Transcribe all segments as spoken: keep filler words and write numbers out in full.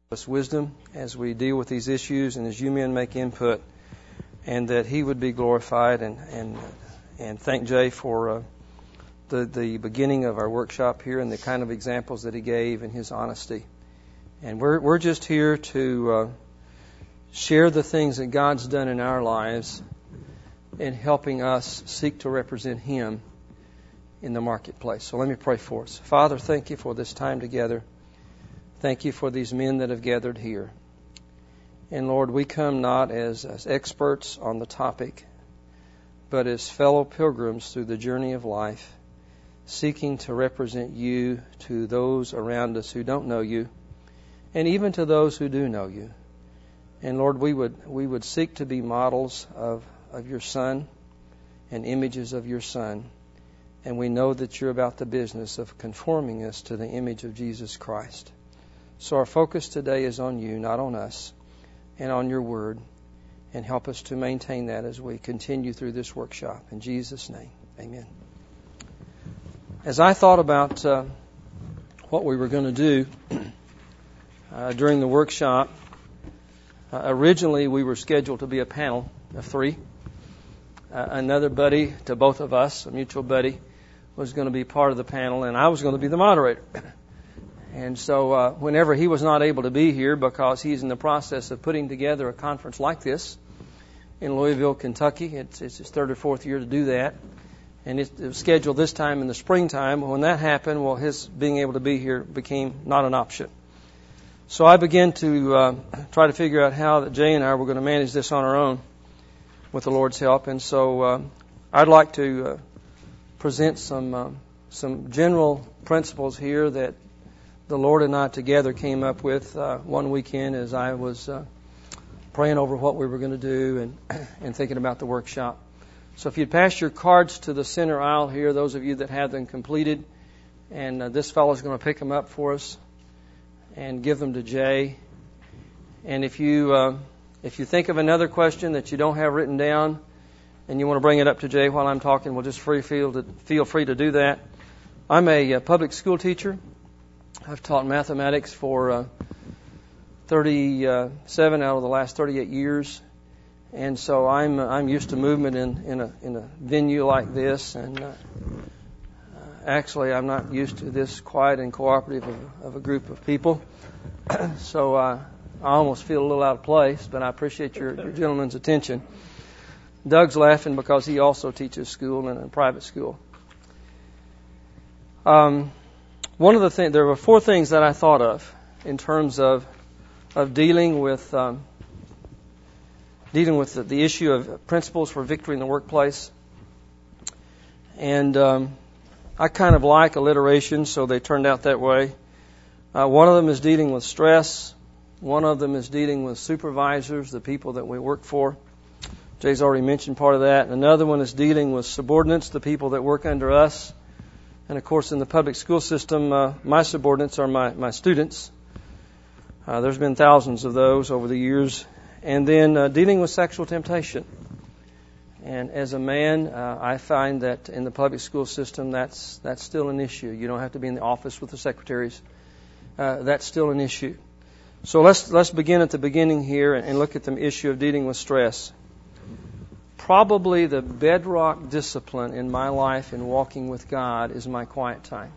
us wisdom as we deal with these issues and as you men make input, and that He would be glorified. And and and thank Jay for uh, the the beginning of our workshop here and the kind of examples that he gave and his honesty. And we're we're just here to uh, share the things that God's done in our lives in helping us seek to represent Him in the marketplace. So let me pray for us. Father, thank you for this time together. Thank you for these men that have gathered here. And Lord, we come not as, as experts on the topic, but as fellow pilgrims through the journey of life, seeking to represent you to those around us who don't know you, and even to those who do know you. And Lord, we would we would seek to be models of, of your Son and images of your Son. And we know that you're about the business of conforming us to the image of Jesus Christ. So our focus today is on you, not on us, and on your word. And help us to maintain that as we continue through this workshop. In Jesus' name, amen. As I thought about uh, what we were going to do uh, during the workshop, uh, originally we were scheduled to be a panel of three. Uh, another buddy to both of us, a mutual buddy, was going to be part of the panel, and I was going to be the moderator. And so uh, whenever he was not able to be here because he's in the process of putting together a conference like this in Louisville, Kentucky, it's, it's his third or fourth year to do that, and it was scheduled this time in the springtime. When that happened, well, his being able to be here became not an option. So I began to uh, try to figure out how that Jay and I were going to manage this on our own with the Lord's help. And so uh, I'd like to uh, present some uh, some general principles here that the Lord and I together came up with uh, one weekend as I was uh, praying over what we were going to do and and thinking about the workshop. So if you'd pass your cards to the center aisle here, those of you that have them completed, and uh, this fellow's going to pick them up for us and give them to Jay. And if you uh, if you think of another question that you don't have written down and you want to bring it up to Jay while I'm talking, well, just free feel to, feel free to do that. I'm a, a public school teacher. I've taught mathematics for uh, thirty-seven out of the last thirty-eight years, and so I'm I'm used to movement in, in a in a venue like this. And uh, actually, I'm not used to this quiet and cooperative of, of a group of people. So uh, I almost feel a little out of place, but I appreciate your, your gentlemen's attention. Doug's laughing because he also teaches school in a private school. Um. One of the things, there were four things that I thought of in terms of of dealing with um, dealing with the, the issue of principles for victory in the workplace. And um, I kind of like alliteration, so they turned out that way. Uh, one of them is dealing with stress. One of them is dealing with supervisors, the people that we work for. Jay's already mentioned part of that. Another one is dealing with subordinates, the people that work under us. And, of course, in the public school system, uh, my subordinates are my, my students. Uh, there's been thousands of those over the years. And then uh, dealing with sexual temptation. And as a man, uh, I find that in the public school system, that's that's still an issue. You don't have to be in the office with the secretaries. Uh, that's still an issue. So let's let's begin at the beginning here and look at the issue of dealing with stress. Probably the bedrock discipline in my life in walking with God is my quiet time.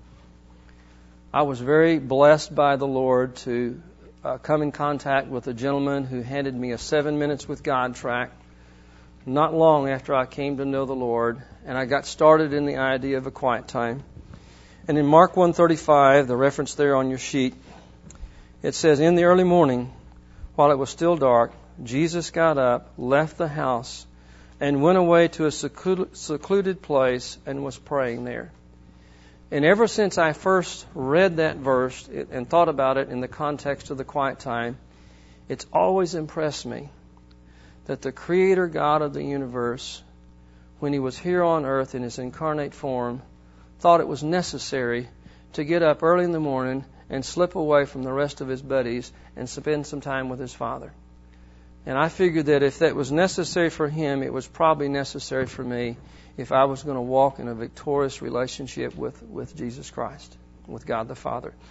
I was very blessed by the Lord to uh, come in contact with a gentleman who handed me a seven minutes with God tract not long after I came to know the Lord, and I got started in the idea of a quiet time. And in Mark one thirty-five, the reference there on your sheet, it says, "In the early morning, while it was still dark, Jesus got up, left the house, and went away to a secluded place and was praying there." And ever since I first read that verse and thought about it in the context of the quiet time, it's always impressed me that the Creator God of the universe, when He was here on earth in His incarnate form, thought it was necessary to get up early in the morning and slip away from the rest of His buddies and spend some time with His Father. And I figured that if that was necessary for Him, it was probably necessary for me if I was going to walk in a victorious relationship with, with Jesus Christ, with God the Father.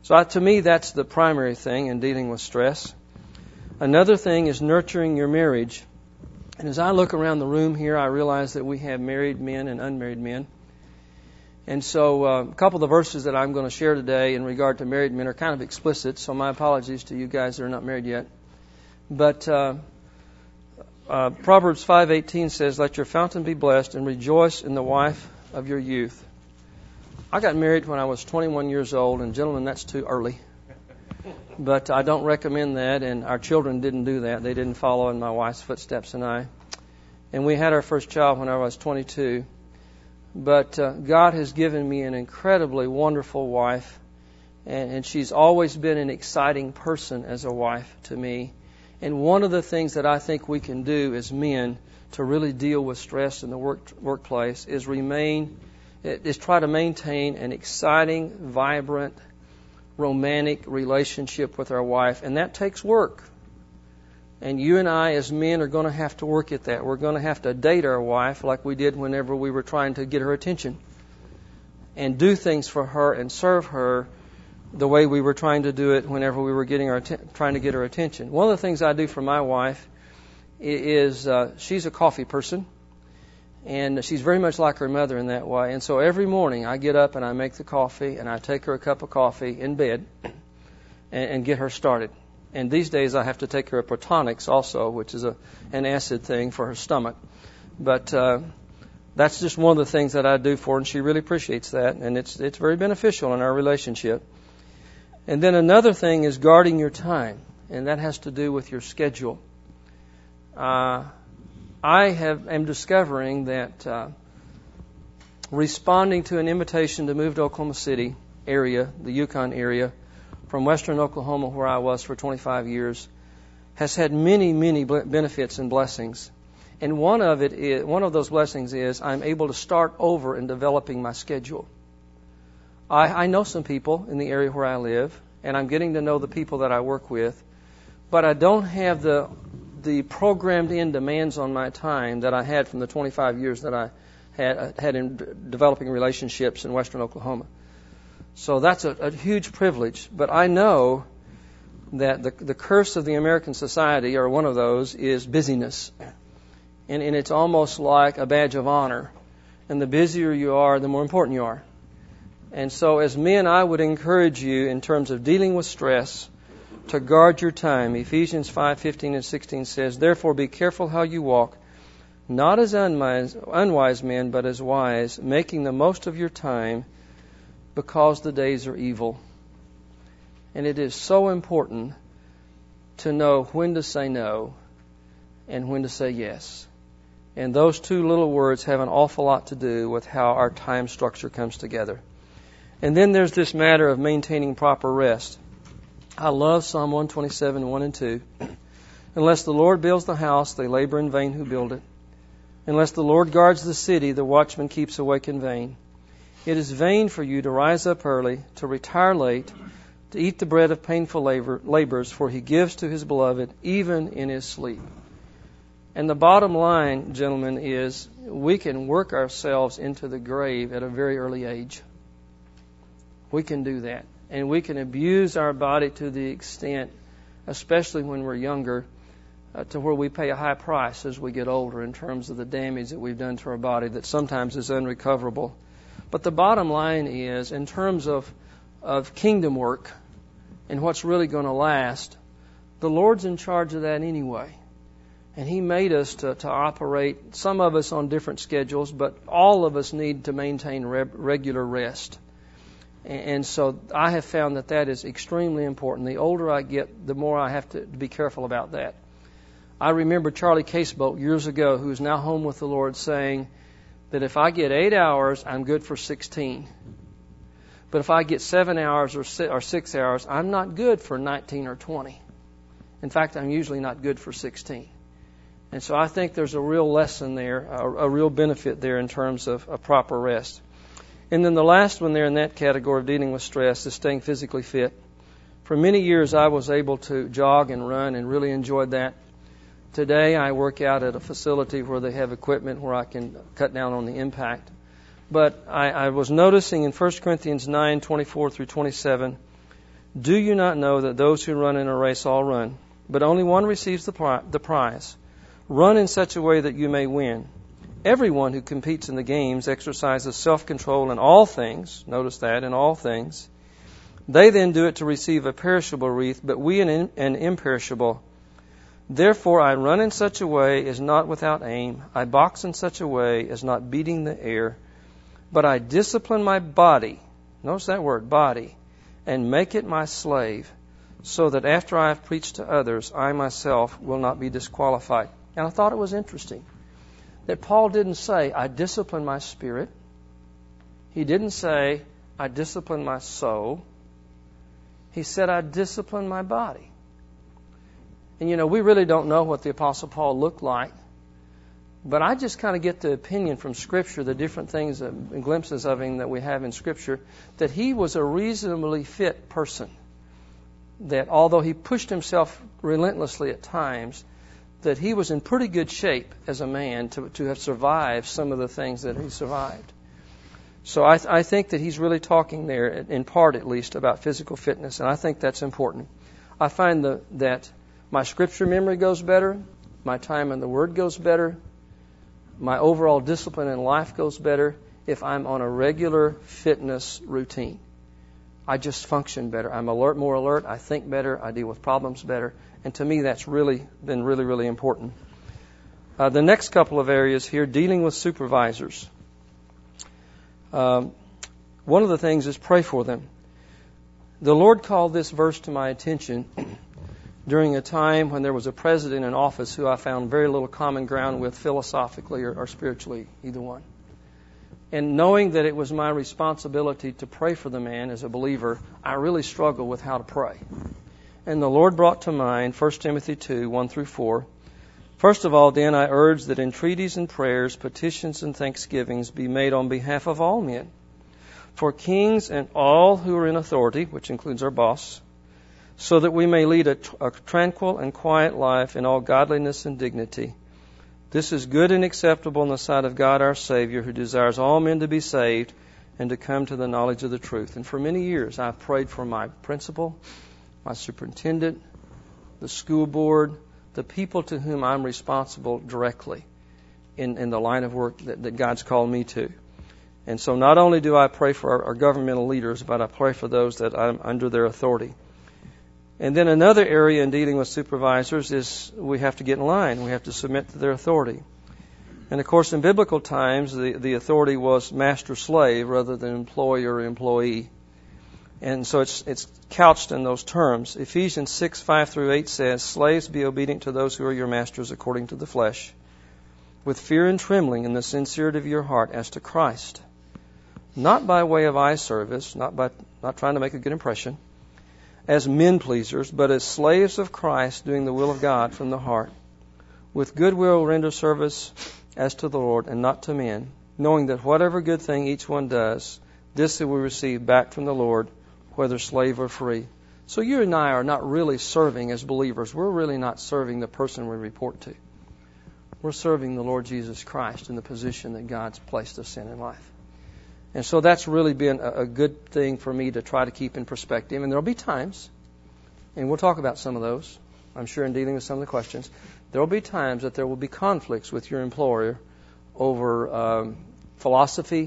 So I, to me, that's the primary thing in dealing with stress. Another thing is nurturing your marriage. And as I look around the room here, I realize that we have married men and unmarried men. And so uh, a couple of the verses that I'm going to share today in regard to married men are kind of explicit, so my apologies to you guys that are not married yet. But uh, uh, Proverbs five eighteen says, "Let your fountain be blessed and rejoice in the wife of your youth." I got married when I was twenty-one years old, and gentlemen, that's too early. But I don't recommend that, and our children didn't do that. They didn't follow in my wife's footsteps and I. And we had our first child when I was twenty-two. But uh, God has given me an incredibly wonderful wife, and, and she's always been an exciting person as a wife to me. And one of the things that I think we can do as men to really deal with stress in the work, workplace is remain, is try to maintain an exciting, vibrant, romantic relationship with our wife, and that takes work. And you and I as men are going to have to work at that. We're going to have to date our wife like we did whenever we were trying to get her attention, and do things for her and serve her the way we were trying to do it whenever we were getting our trying to get her attention. One of the things I do for my wife is uh, she's a coffee person, and she's very much like her mother in that way. And so every morning I get up and I make the coffee, and I take her a cup of coffee in bed and, and get her started. And these days I have to take her a Protonics also, which is a an acid thing for her stomach. But uh, that's just one of the things that I do for her, and she really appreciates that, and it's it's very beneficial in our relationship. And then another thing is guarding your time, and that has to do with your schedule. Uh, I have am discovering that uh, responding to an invitation to move to Oklahoma City area, the Yukon area, from western Oklahoma, where I was for twenty-five years, has had many, many benefits and blessings. And one of it is, one of those blessings is I'm able to start over in developing my schedule. I, I know some people in the area where I live, and I'm getting to know the people that I work with, but I don't have the the programmed-in demands on my time that I had from the twenty-five years that I had had in developing relationships in western Oklahoma. So that's a, a huge privilege. But I know that the the curse of the American society, or one of those, is busyness. And, and it's almost like a badge of honor. And the busier you are, the more important you are. And so as men, I would encourage you in terms of dealing with stress to guard your time. Ephesians five fifteen and sixteen says, "Therefore be careful how you walk, not as unwise, unwise men, but as wise, making the most of your time, because the days are evil." And it is so important to know when to say no and when to say yes. And those two little words have an awful lot to do with how our time structure comes together. And then there's this matter of maintaining proper rest. I love Psalm one twenty-seven, one and two. "Unless the Lord builds the house, they labor in vain who build it. Unless the Lord guards the city, the watchman keeps awake in vain. It is vain for you to rise up early, to retire late, to eat the bread of painful labor, labors, for he gives to his beloved even in his sleep." And the bottom line, gentlemen, is we can work ourselves into the grave at a very early age. We can do that. And we can abuse our body to the extent, especially when we're younger, uh, to where we pay a high price as we get older in terms of the damage that we've done to our body that sometimes is unrecoverable. But the bottom line is, in terms of, of kingdom work and what's really going to last, the Lord's in charge of that anyway. And He made us to, to operate, some of us on different schedules, but all of us need to maintain re- regular rest. And, and so I have found that that is extremely important. The older I get, the more I have to be careful about that. I remember Charlie Casebolt years ago, who is now home with the Lord, saying that if I get eight hours, I'm good for sixteen. But if I get seven hours or six, or six hours, I'm not good for nineteen or twenty. In fact, I'm usually not good for sixteen. And so I think there's a real lesson there, a, a real benefit there in terms of a proper rest. And then the last one there in that category of dealing with stress is staying physically fit. For many years I was able to jog and run and really enjoyed that. Today I work out at a facility where they have equipment where I can cut down on the impact. But I, I was noticing in First Corinthians nine, twenty-four through twenty-seven Do you not know that those who run in a race all run, but only one receives the prize? Run in such a way that you may win. Everyone who competes in the games exercises self-control in all things. Notice that, in all things. They then do it to receive a perishable wreath, but we an, an imperishable. Therefore I run in such a way as not without aim. I box in such a way as not beating the air. But I discipline my body, notice that word, body, and make it my slave, so that after I have preached to others, I myself will not be disqualified. And I thought it was interesting that Paul didn't say, I discipline my spirit. He didn't say, I discipline my soul. He said, I discipline my body. And you know, we really don't know what the Apostle Paul looked like, but I just kind of get the opinion from Scripture, the different things and glimpses of him that we have in Scripture, that he was a reasonably fit person. That although he pushed himself relentlessly at times, that he was in pretty good shape as a man to, to have survived some of the things that he survived. So I, I think that he's really talking there, in part at least, about physical fitness, and I think that's important. I find the, that my Scripture memory goes better, my time in the Word goes better, my overall discipline in life goes better if I'm on a regular fitness routine. I just function better. I'm alert, more alert. I think better. I deal with problems better. And to me, that's really been really, really important. Uh, the next couple of areas here, dealing with supervisors. Um, one of the things is pray for them. The Lord called this verse to my attention during a time when there was a president in office who I found very little common ground with philosophically or, or spiritually, either one. And knowing that it was my responsibility to pray for the man as a believer, I really struggled with how to pray. And the Lord brought to mind First Timothy two, one through four. First of all, then, I urge that entreaties and prayers, petitions and thanksgivings be made on behalf of all men, for kings and all who are in authority, which includes our boss, so that we may lead a, a tranquil and quiet life in all godliness and dignity. This is good and acceptable in the sight of God our Savior, who desires all men to be saved and to come to the knowledge of the truth. And for many years I've prayed for my principal, my superintendent, the school board, the people to whom I'm responsible directly in, in the line of work that, that God's called me to. And so not only do I pray for our, our governmental leaders, but I pray for those that I'm under their authority. And then another area in dealing with supervisors is we have to get in line. We have to submit to their authority. And of course, in biblical times, the, the authority was master-slave rather than employer-employee. And so it's it's couched in those terms. Ephesians six, five through eight says, Slaves, be obedient to those who are your masters according to the flesh, with fear and trembling in the sincerity of your heart as to Christ, not by way of eye service, not by not trying to make a good impression, as men pleasers, but as slaves of Christ, doing the will of God from the heart. With good will render service as to the Lord and not to men, knowing that whatever good thing each one does, this will receive back from the Lord, whether slave or free. So you and I are not really serving as believers. We're really not serving the person we report to. We're serving the Lord Jesus Christ in the position that God's placed us in in life. And so that's really been a, a good thing for me to try to keep in perspective. And there'll be times, and we'll talk about some of those, I'm sure, in dealing with some of the questions, there'll be times that there will be conflicts with your employer over um, philosophy,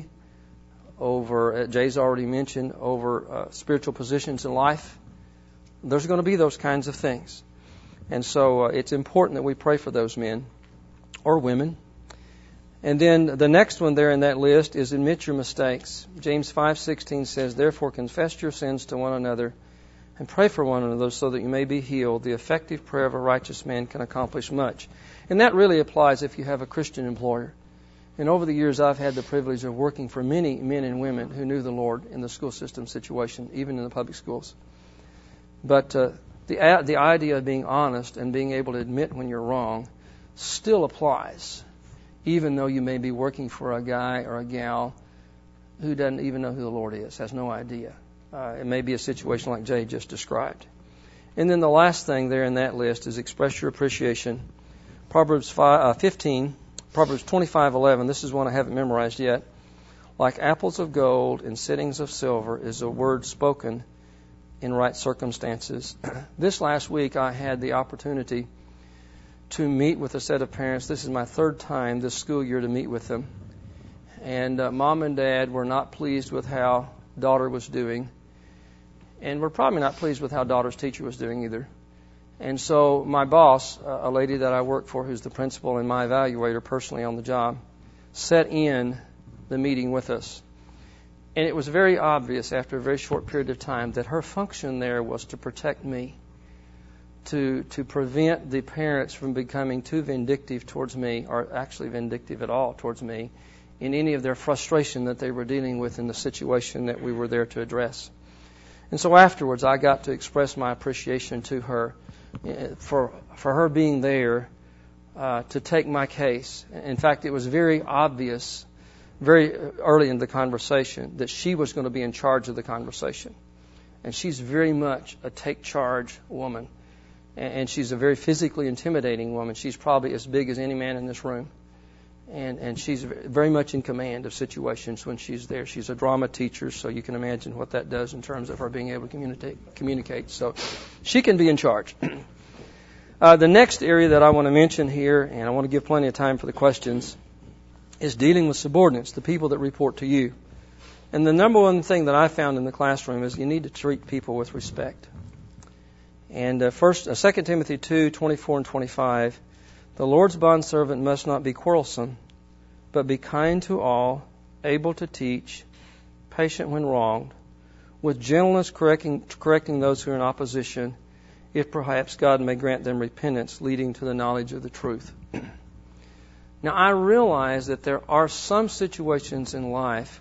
over, uh, Jay's already mentioned, over uh, spiritual positions in life. There's going to be those kinds of things. And so uh, it's important that we pray for those men or women. And then the next one there in that list is admit your mistakes. James five sixteen says, Therefore confess your sins to one another and pray for one another so that you may be healed. The effective prayer of a righteous man can accomplish much. And that really applies if you have a Christian employer. And over the years, I've had the privilege of working for many men and women who knew the Lord in the school system situation, even in the public schools. But uh, the the idea of being honest and being able to admit when you're wrong still applies, even though you may be working for a guy or a gal who doesn't even know who the Lord is, has no idea. Uh, it may be a situation like Jay just described. And then the last thing there in that list is express your appreciation. Proverbs five, uh, fifteen, Proverbs twenty-five eleven, this is one I haven't memorized yet. Like apples of gold in sittings of silver is a word spoken in right circumstances. This last week I had the opportunity to meet with a set of parents. This is my third time this school year to meet with them. And uh, Mom and Dad were not pleased with how daughter was doing. And we're probably not pleased with how daughter's teacher was doing either. And so my boss, a lady that I work for who's the principal and my evaluator personally on the job, sat in the meeting with us. And it was very obvious after a very short period of time that her function there was to protect me, to to prevent the parents from becoming too vindictive towards me, or actually vindictive at all towards me, in any of their frustration that they were dealing with in the situation that we were there to address. And so afterwards I got to express my appreciation to her for for her being there uh, to take my case. In fact, it was very obvious very early in the conversation that she was going to be in charge of the conversation. And she's very much a take charge woman. And she's a very physically intimidating woman. She's probably as big as any man in this room. And and she's very much in command of situations when she's there. She's a drama teacher, so you can imagine what that does in terms of her being able to communicate. communicate. So she can be in charge. uh, the next area that I want to mention here, and I want to give plenty of time for the questions, is dealing with subordinates, the people that report to you. And the number one thing that I found in the classroom is you need to treat people with respect. And uh, first, uh, Second Timothy two, twenty-four and twenty-five, the Lord's bondservant must not be quarrelsome, but be kind to all, able to teach, patient when wronged, with gentleness correcting, correcting those who are in opposition, if perhaps God may grant them repentance, leading to the knowledge of the truth. Now, I realize that there are some situations in life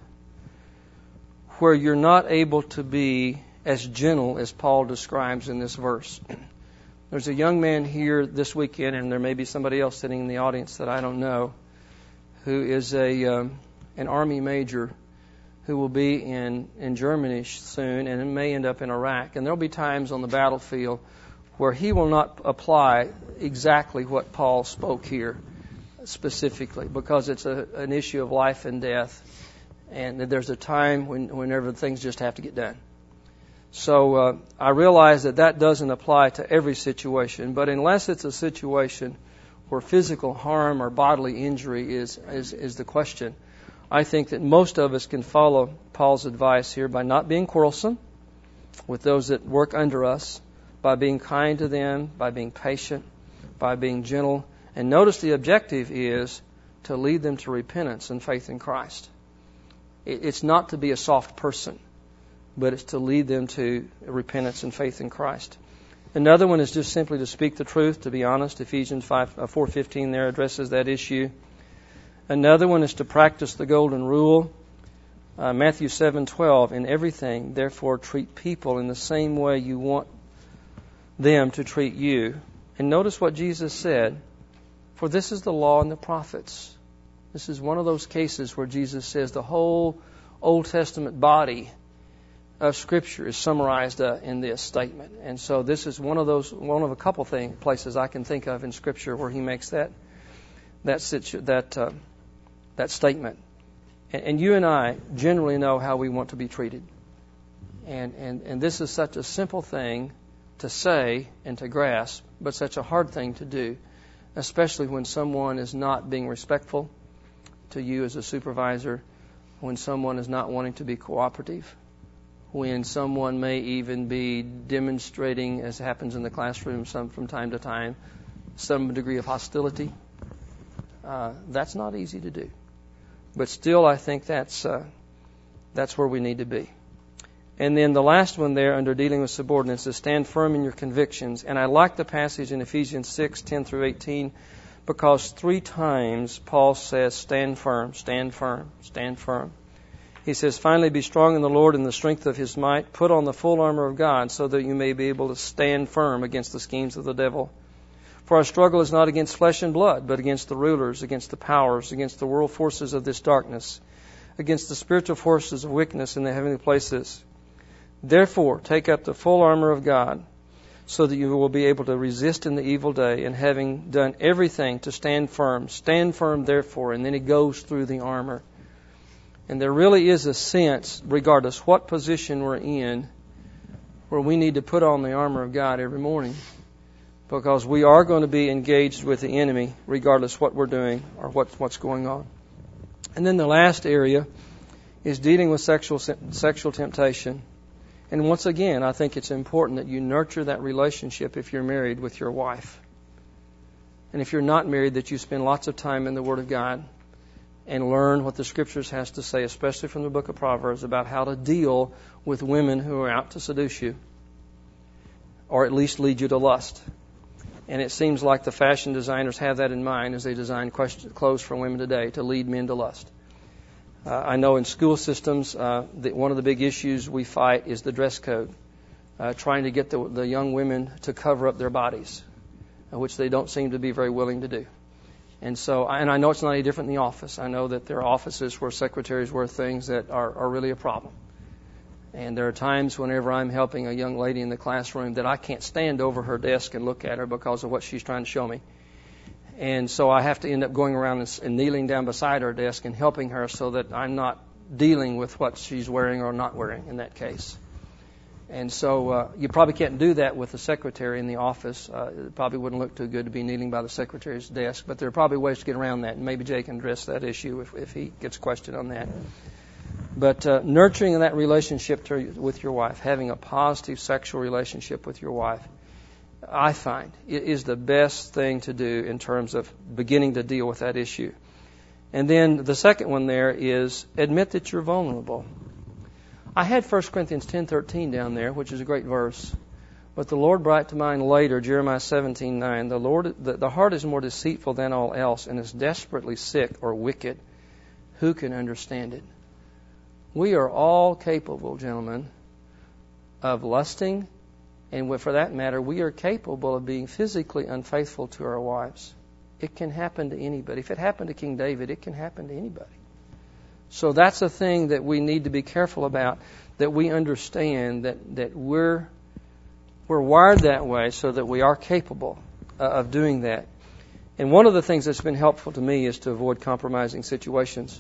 where you're not able to be as gentle as Paul describes in this verse. There's a young man here this weekend, and there may be somebody else sitting in the audience that I don't know, who is a um, an Army major who will be in, in Germany soon, and it may end up in Iraq. And there'll be times on the battlefield where he will not apply exactly what Paul spoke here specifically, because it's a, an issue of life and death, and there's a time when whenever things just have to get done. So uh, I realize that that doesn't apply to every situation, but unless it's a situation where physical harm or bodily injury is, is, is the question, I think that most of us can follow Paul's advice here by not being quarrelsome with those that work under us, by being kind to them, by being patient, by being gentle. And notice the objective is to lead them to repentance and faith in Christ. It's not to be a soft person, but it's to lead them to repentance and faith in Christ. Another one is just simply to speak the truth, to be honest. Ephesians four fifteen there addresses that issue. Another one is to practice the golden rule. Uh, Matthew seven twelve, in everything, therefore, treat people in the same way you want them to treat you. And notice what Jesus said, for this is the law and the prophets. This is one of those cases where Jesus says the whole Old Testament body of Scripture is summarized uh, in this statement. And so this is one of those, one of a couple thing, places I can think of in Scripture where he makes that that situ, that uh, that statement. And, and you and I generally know how we want to be treated. And, and and this is such a simple thing to say and to grasp, but such a hard thing to do, especially when someone is not being respectful to you as a supervisor, when someone is not wanting to be cooperative, when someone may even be demonstrating, as happens in the classroom some from time to time, some degree of hostility. Uh, that's not easy to do. But still, I think that's uh, that's where we need to be. And then the last one there under dealing with subordinates is stand firm in your convictions. And I like the passage in Ephesians six, ten through eighteen, because three times Paul says, stand firm, stand firm, stand firm. He says, finally be strong in the Lord and the strength of His might. Put on the full armor of God so that you may be able to stand firm against the schemes of the devil. For our struggle is not against flesh and blood, but against the rulers, against the powers, against the world forces of this darkness, against the spiritual forces of wickedness in the heavenly places. Therefore, take up the full armor of God, so that you will be able to resist in the evil day, and having done everything to stand firm. Stand firm, therefore. And then he goes through the armor. And there really is a sense, regardless what position we're in, where we need to put on the armor of God every morning, because we are going to be engaged with the enemy regardless what we're doing or what, what's going on. And then the last area is dealing with sexual sexual temptation. And once again, I think it's important that you nurture that relationship if you're married with your wife. And if you're not married, that you spend lots of time in the Word of God and learn what the Scriptures has to say, especially from the book of Proverbs, about how to deal with women who are out to seduce you, or at least lead you to lust. And it seems like the fashion designers have that in mind as they design clothes for women today, to lead men to lust. Uh, I know in school systems, uh, the, one of the big issues we fight is the dress code, uh, trying to get the, the young women to cover up their bodies, uh, which they don't seem to be very willing to do. And so, and I know it's not any different in the office. I know that there are offices where secretaries wear things that are, are really a problem. And there are times whenever I'm helping a young lady in the classroom that I can't stand over her desk and look at her because of what she's trying to show me. And so I have to end up going around and, and kneeling down beside her desk and helping her so that I'm not dealing with what she's wearing or not wearing in that case. And so uh, you probably can't do that with the secretary in the office. Uh, it probably wouldn't look too good to be kneeling by the secretary's desk, but there are probably ways to get around that. And maybe Jay can address that issue if, if he gets questioned on that. But uh, nurturing that relationship to, with your wife, having a positive sexual relationship with your wife, I find it is the best thing to do in terms of beginning to deal with that issue. And then the second one there is admit that you're vulnerable. I had First Corinthians ten thirteen down there, which is a great verse. But the Lord brought to mind later, Jeremiah seventeen nine, the Lord, the, the heart is more deceitful than all else and is desperately sick or wicked. Who can understand it? We are all capable, gentlemen, of lusting, and for that matter, we are capable of being physically unfaithful to our wives. It can happen to anybody. If it happened to King David, it can happen to anybody. So that's a thing that we need to be careful about, that we understand that, that we're we're wired that way so that we are capable uh, of doing that. And one of the things that's been helpful to me is to avoid compromising situations.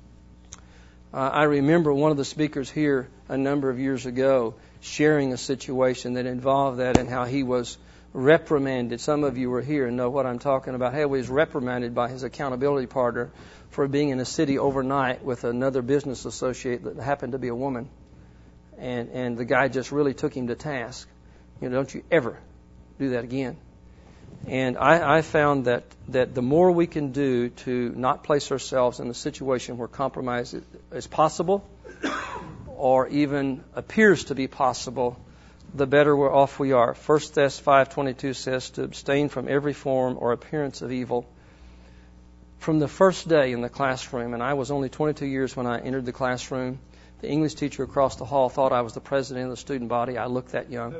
Uh, I remember one of the speakers here a number of years ago sharing a situation that involved that and how he was reprimanded. Some of you were here and know what I'm talking about. How he was reprimanded by his accountability partner for being in a city overnight with another business associate that happened to be a woman. And, and the guy just really took him to task. You know, don't you ever do that again. And I, I found that, that the more we can do to not place ourselves in a situation where compromise is possible or even appears to be possible, the better we're off we are. First Thess five twenty-two says to abstain from every form or appearance of evil. From the first day in the classroom, and I was only twenty-two years when I entered the classroom, the English teacher across the hall thought I was the president of the student body. I looked that young.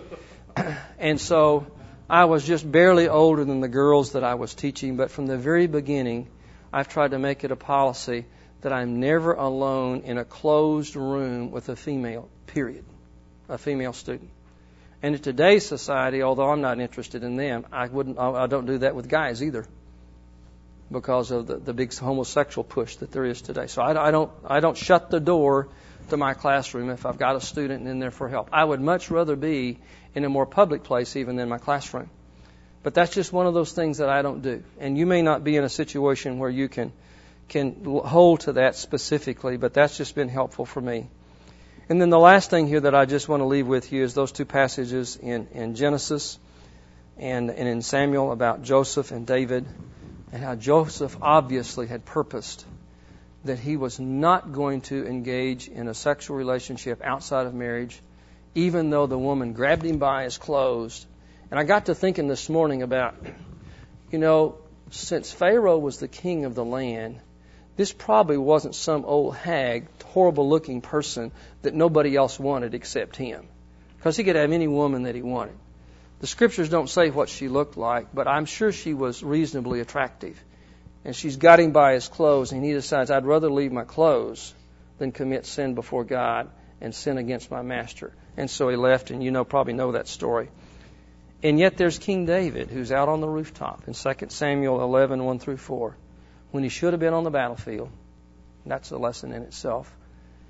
And so I was just barely older than the girls that I was teaching, but from the very beginning, I've tried to make it a policy that I'm never alone in a closed room with a female, period, a female student. And in today's society, although I'm not interested in them, I wouldn't, I don't do that with guys either, because of the, the big homosexual push that there is today. So I, I don't, I don't shut the door to my classroom if I've got a student in there for help. I would much rather be in a more public place even than my classroom. But that's just one of those things that I don't do. And you may not be in a situation where you can can hold to that specifically, but that's just been helpful for me. And then the last thing here that I just want to leave with you is those two passages in, in Genesis and, and in Samuel about Joseph and David, and how Joseph obviously had purposed that he was not going to engage in a sexual relationship outside of marriage, even though the woman grabbed him by his clothes. And I got to thinking this morning about, you know, since Pharaoh was the king of the land, this probably wasn't some old hag, horrible-looking person that nobody else wanted except him, because he could have any woman that he wanted. The Scriptures don't say what she looked like, but I'm sure she was reasonably attractive. And she's got him by his clothes, and he decides, I'd rather leave my clothes than commit sin before God and sin against my master. And so he left, and you know probably know that story. And yet there's King David, who's out on the rooftop in Second Samuel eleven, one through four, when he should have been on the battlefield. That's a lesson in itself.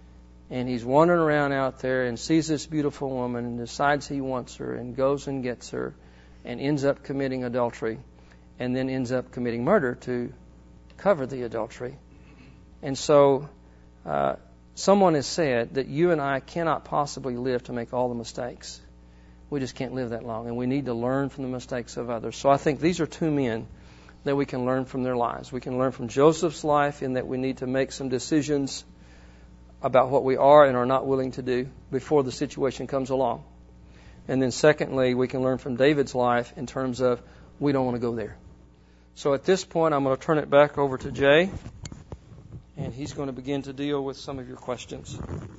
And he's wandering around out there and sees this beautiful woman and decides he wants her and goes and gets her and ends up committing adultery and then ends up committing murder to cover the adultery. And so uh, someone has said that you and I cannot possibly live to make all the mistakes. We just can't live that long, and we need to learn from the mistakes of others. So I think these are two men that we can learn from their lives. We can learn from Joseph's life in that we need to make some decisions about what we are and are not willing to do before the situation comes along. And then secondly, we can learn from David's life in terms of we don't want to go there. So at this point, I'm going to turn it back over to Jay, and he's going to begin to deal with some of your questions.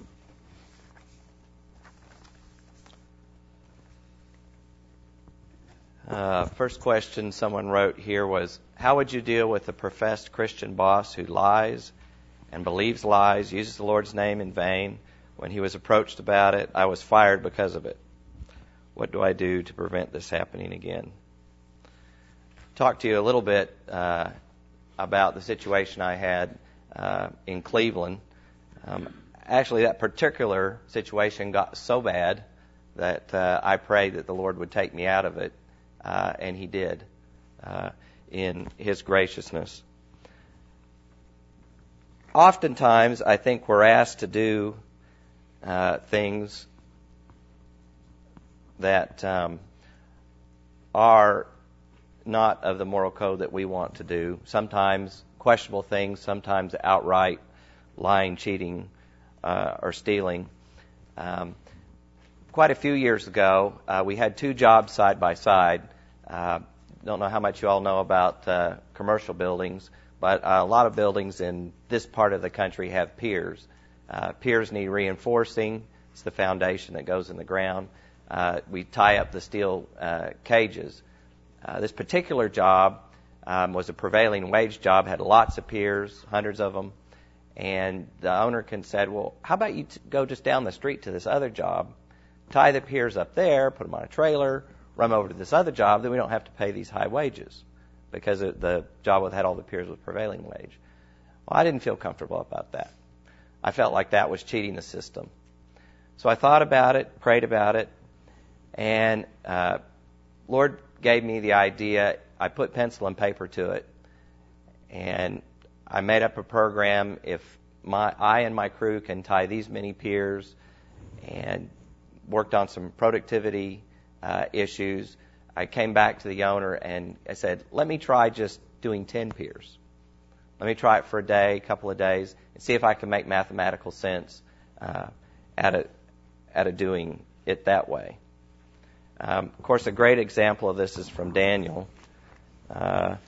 Uh, first question someone wrote here was, how would you deal with a professed Christian boss who lies and believes lies, uses the Lord's name in vain? When he was approached about it, I was fired because of it. What do I do to prevent this happening again? Talk to you a little bit uh, about the situation I had uh, in Cleveland. Um, actually, that particular situation got so bad that uh, I prayed that the Lord would take me out of it. Uh, and he did, uh, in his graciousness. Oftentimes, I think we're asked to do uh, things that um, are not of the moral code that we want to do. Sometimes questionable things, sometimes outright lying, cheating, uh, or stealing. Um, quite a few years ago, uh, we had two jobs side by side. Uh, don't know how much you all know about uh, commercial buildings, but uh, a lot of buildings in this part of the country have piers. Uh, piers need reinforcing. It's the foundation that goes in the ground. Uh, we tie up the steel uh, cages. Uh, this particular job um, was a prevailing wage job, had lots of piers, hundreds of them, and the owner can said, well, how about you t- go just down the street to this other job, tie the piers up there, put them on a trailer, run over to this other job, then we don't have to pay these high wages because it, the job that had all the piers was prevailing wage. Well, I didn't feel comfortable about that. I felt like that was cheating the system. So I thought about it, prayed about it, and uh, Lord gave me the idea. I put pencil and paper to it, and I made up a program. If my I and my crew can tie these many piers, and worked on some productivity Uh, issues, I came back to the owner and I said, let me try just doing ten piers. Let me try it for a day, a couple of days, and see if I can make mathematical sense uh, out of, out of doing it that way. Um, of course, a great example of this is from Daniel. Uh,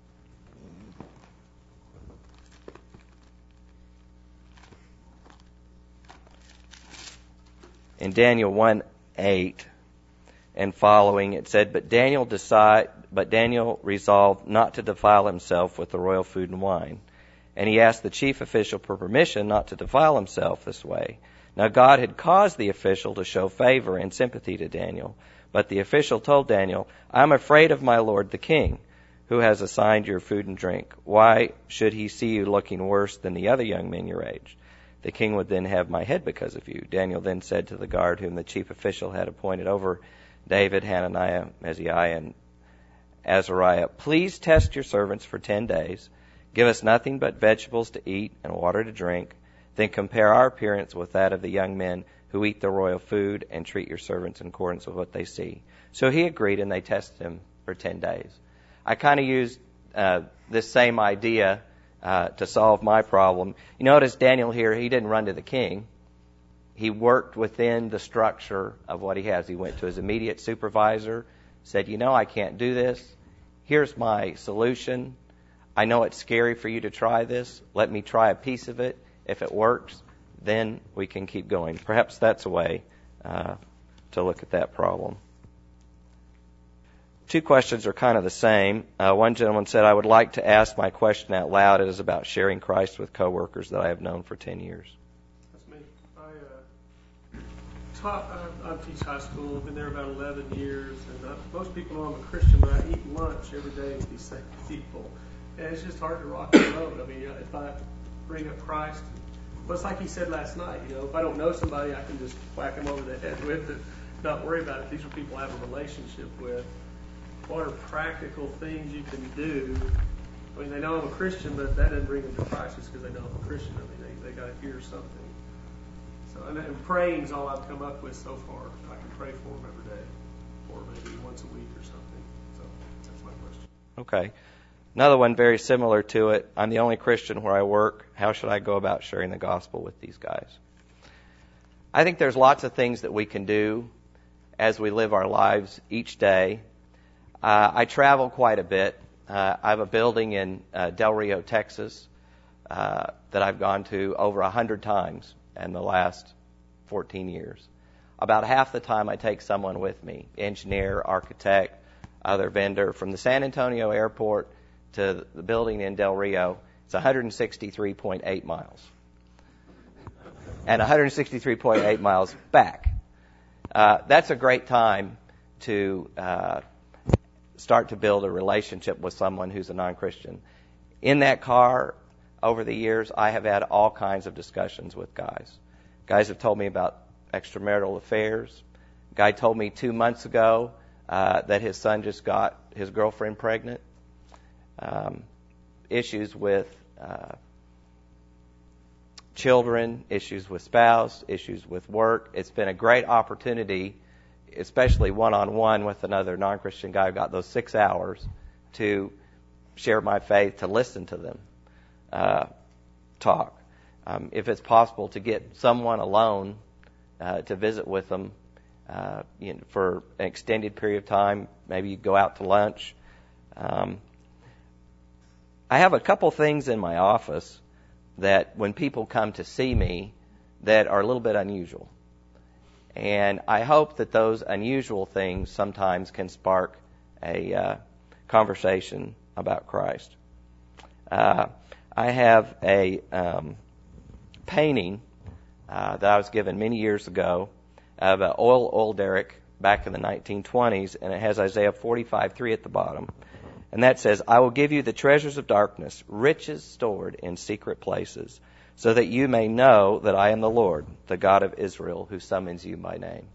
in Daniel one eight, and following, it said, but Daniel decide, but Daniel resolved not to defile himself with the royal food and wine. And he asked the chief official for permission not to defile himself this way. Now God had caused the official to show favor and sympathy to Daniel. But the official told Daniel, I am afraid of my lord the king, who has assigned your food and drink. Why should he see you looking worse than the other young men your age? The king would then have my head because of you. Daniel then said to the guard whom the chief official had appointed over David, Hananiah, Messiah, and Azariah, please test your servants for ten days. Give us nothing but vegetables to eat and water to drink. Then compare our appearance with that of the young men who eat the royal food, and treat your servants in accordance with what they see. So he agreed, and they tested him for ten days. I kind of used uh, this same idea uh, to solve my problem. You notice Daniel here, he didn't run to the king. He worked within the structure of what he has. He went to his immediate supervisor, said, you know, I can't do this. Here's my solution. I know it's scary for you to try this. Let me try a piece of it. If it works, then we can keep going. Perhaps that's a way uh, to look at that problem. Two questions are kind of the same. Uh, one gentleman said, I would like to ask my question out loud. It is about sharing Christ with coworkers that I have known for ten years. Taught, I, I teach high school. I've been there about eleven years, and uh, most people know I'm a Christian, but I eat lunch every day with these same people, and it's just hard to rock the boat. I mean, if I bring up Christ, Well, it's like he said last night, you know, if I don't know somebody, I can just whack them over the head with it, not worry about it. These are people I have a relationship with. What are practical things you can do? I mean, they know I'm a Christian, but that doesn't bring them to Christ just because they know I'm a Christian. I mean, they, they got to hear something. So, and, and praying is all I've come up with so far. I can pray for them every day, or maybe once a week or something. So that's my question. Okay. Another one very similar to it. I'm the only Christian where I work. How should I go about sharing the gospel with these guys? I think there's lots of things that we can do as we live our lives each day. Uh, I travel quite a bit. Uh, I have a building in uh, Del Rio, Texas, uh, that I've gone to over a hundred times in the last fourteen years. About half the time I take someone with me, engineer, architect, other vendor. From the San Antonio airport to the building in Del Rio, it's one hundred sixty-three point eight miles. And one hundred sixty-three point eight miles back. Uh, that's a great time to uh, start to build a relationship with someone who's a non-Christian. In that car, over the years, I have had all kinds of discussions with guys. Guys have told me about extramarital affairs. A guy told me two months ago uh, that his son just got his girlfriend pregnant. Um, issues with uh, children, issues with spouse, issues with work. It's been a great opportunity, especially one-on-one with another non-Christian guy. I've got those six hours to share my faith, to listen to them uh, talk. Um, if it's possible to get someone alone uh, to visit with them uh, you know, for an extended period of time, maybe you go out to lunch. Um, I have a couple things in my office that when people come to see me that are a little bit unusual. And I hope that those unusual things sometimes can spark a uh, conversation about Christ. Uh, I have a um, painting uh, that I was given many years ago of an oil oil derrick back in the nineteen twenties, and it has Isaiah forty-five three at the bottom. And that says, I will give you the treasures of darkness, riches stored in secret places, so that you may know that I am the Lord, the God of Israel, who summons you by name.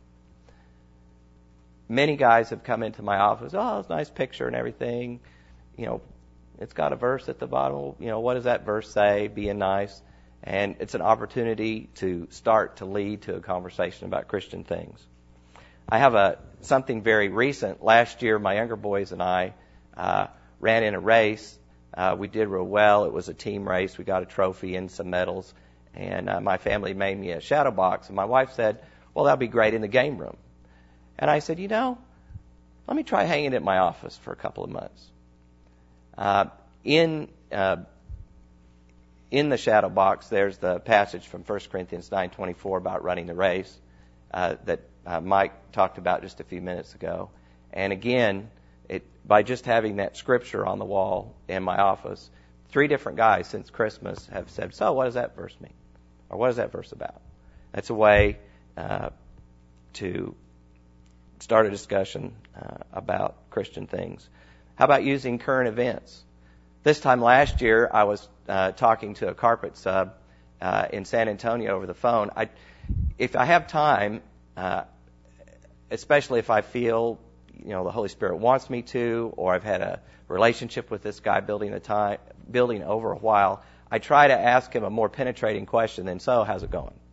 Many guys have come into my office, oh, it's a nice picture and everything. You know, it's got a verse at the bottom. You know, what does that verse say? Being nice. And it's an opportunity to start to lead to a conversation about Christian things. I have a something very recent. Last year, my younger boys and I uh, ran in a race. Uh, we did real well. It was a team race. We got a trophy and some medals. And uh, my family made me a shadow box. And my wife said, well, that'll be great in the game room. And I said, you know, let me try hanging it in my office for a couple of months. Uh, in uh, in the shadow box, there's the passage from First Corinthians nine twenty-four about running the race uh, that uh, Mike talked about just a few minutes ago. And again, it, by just having that scripture on the wall in my office, three different guys since Christmas have said, so what does that verse mean? Or what is that verse about? That's a way uh, to start a discussion uh, about Christian things. How about using current events? This time last year, I was uh, talking to a carpet sub uh, in San Antonio over the phone. I, if I have time, uh, especially if I feel, you know, the Holy Spirit wants me to, or I've had a relationship with this guy building a time, building over a while, I try to ask him a more penetrating question than, so, how's it going?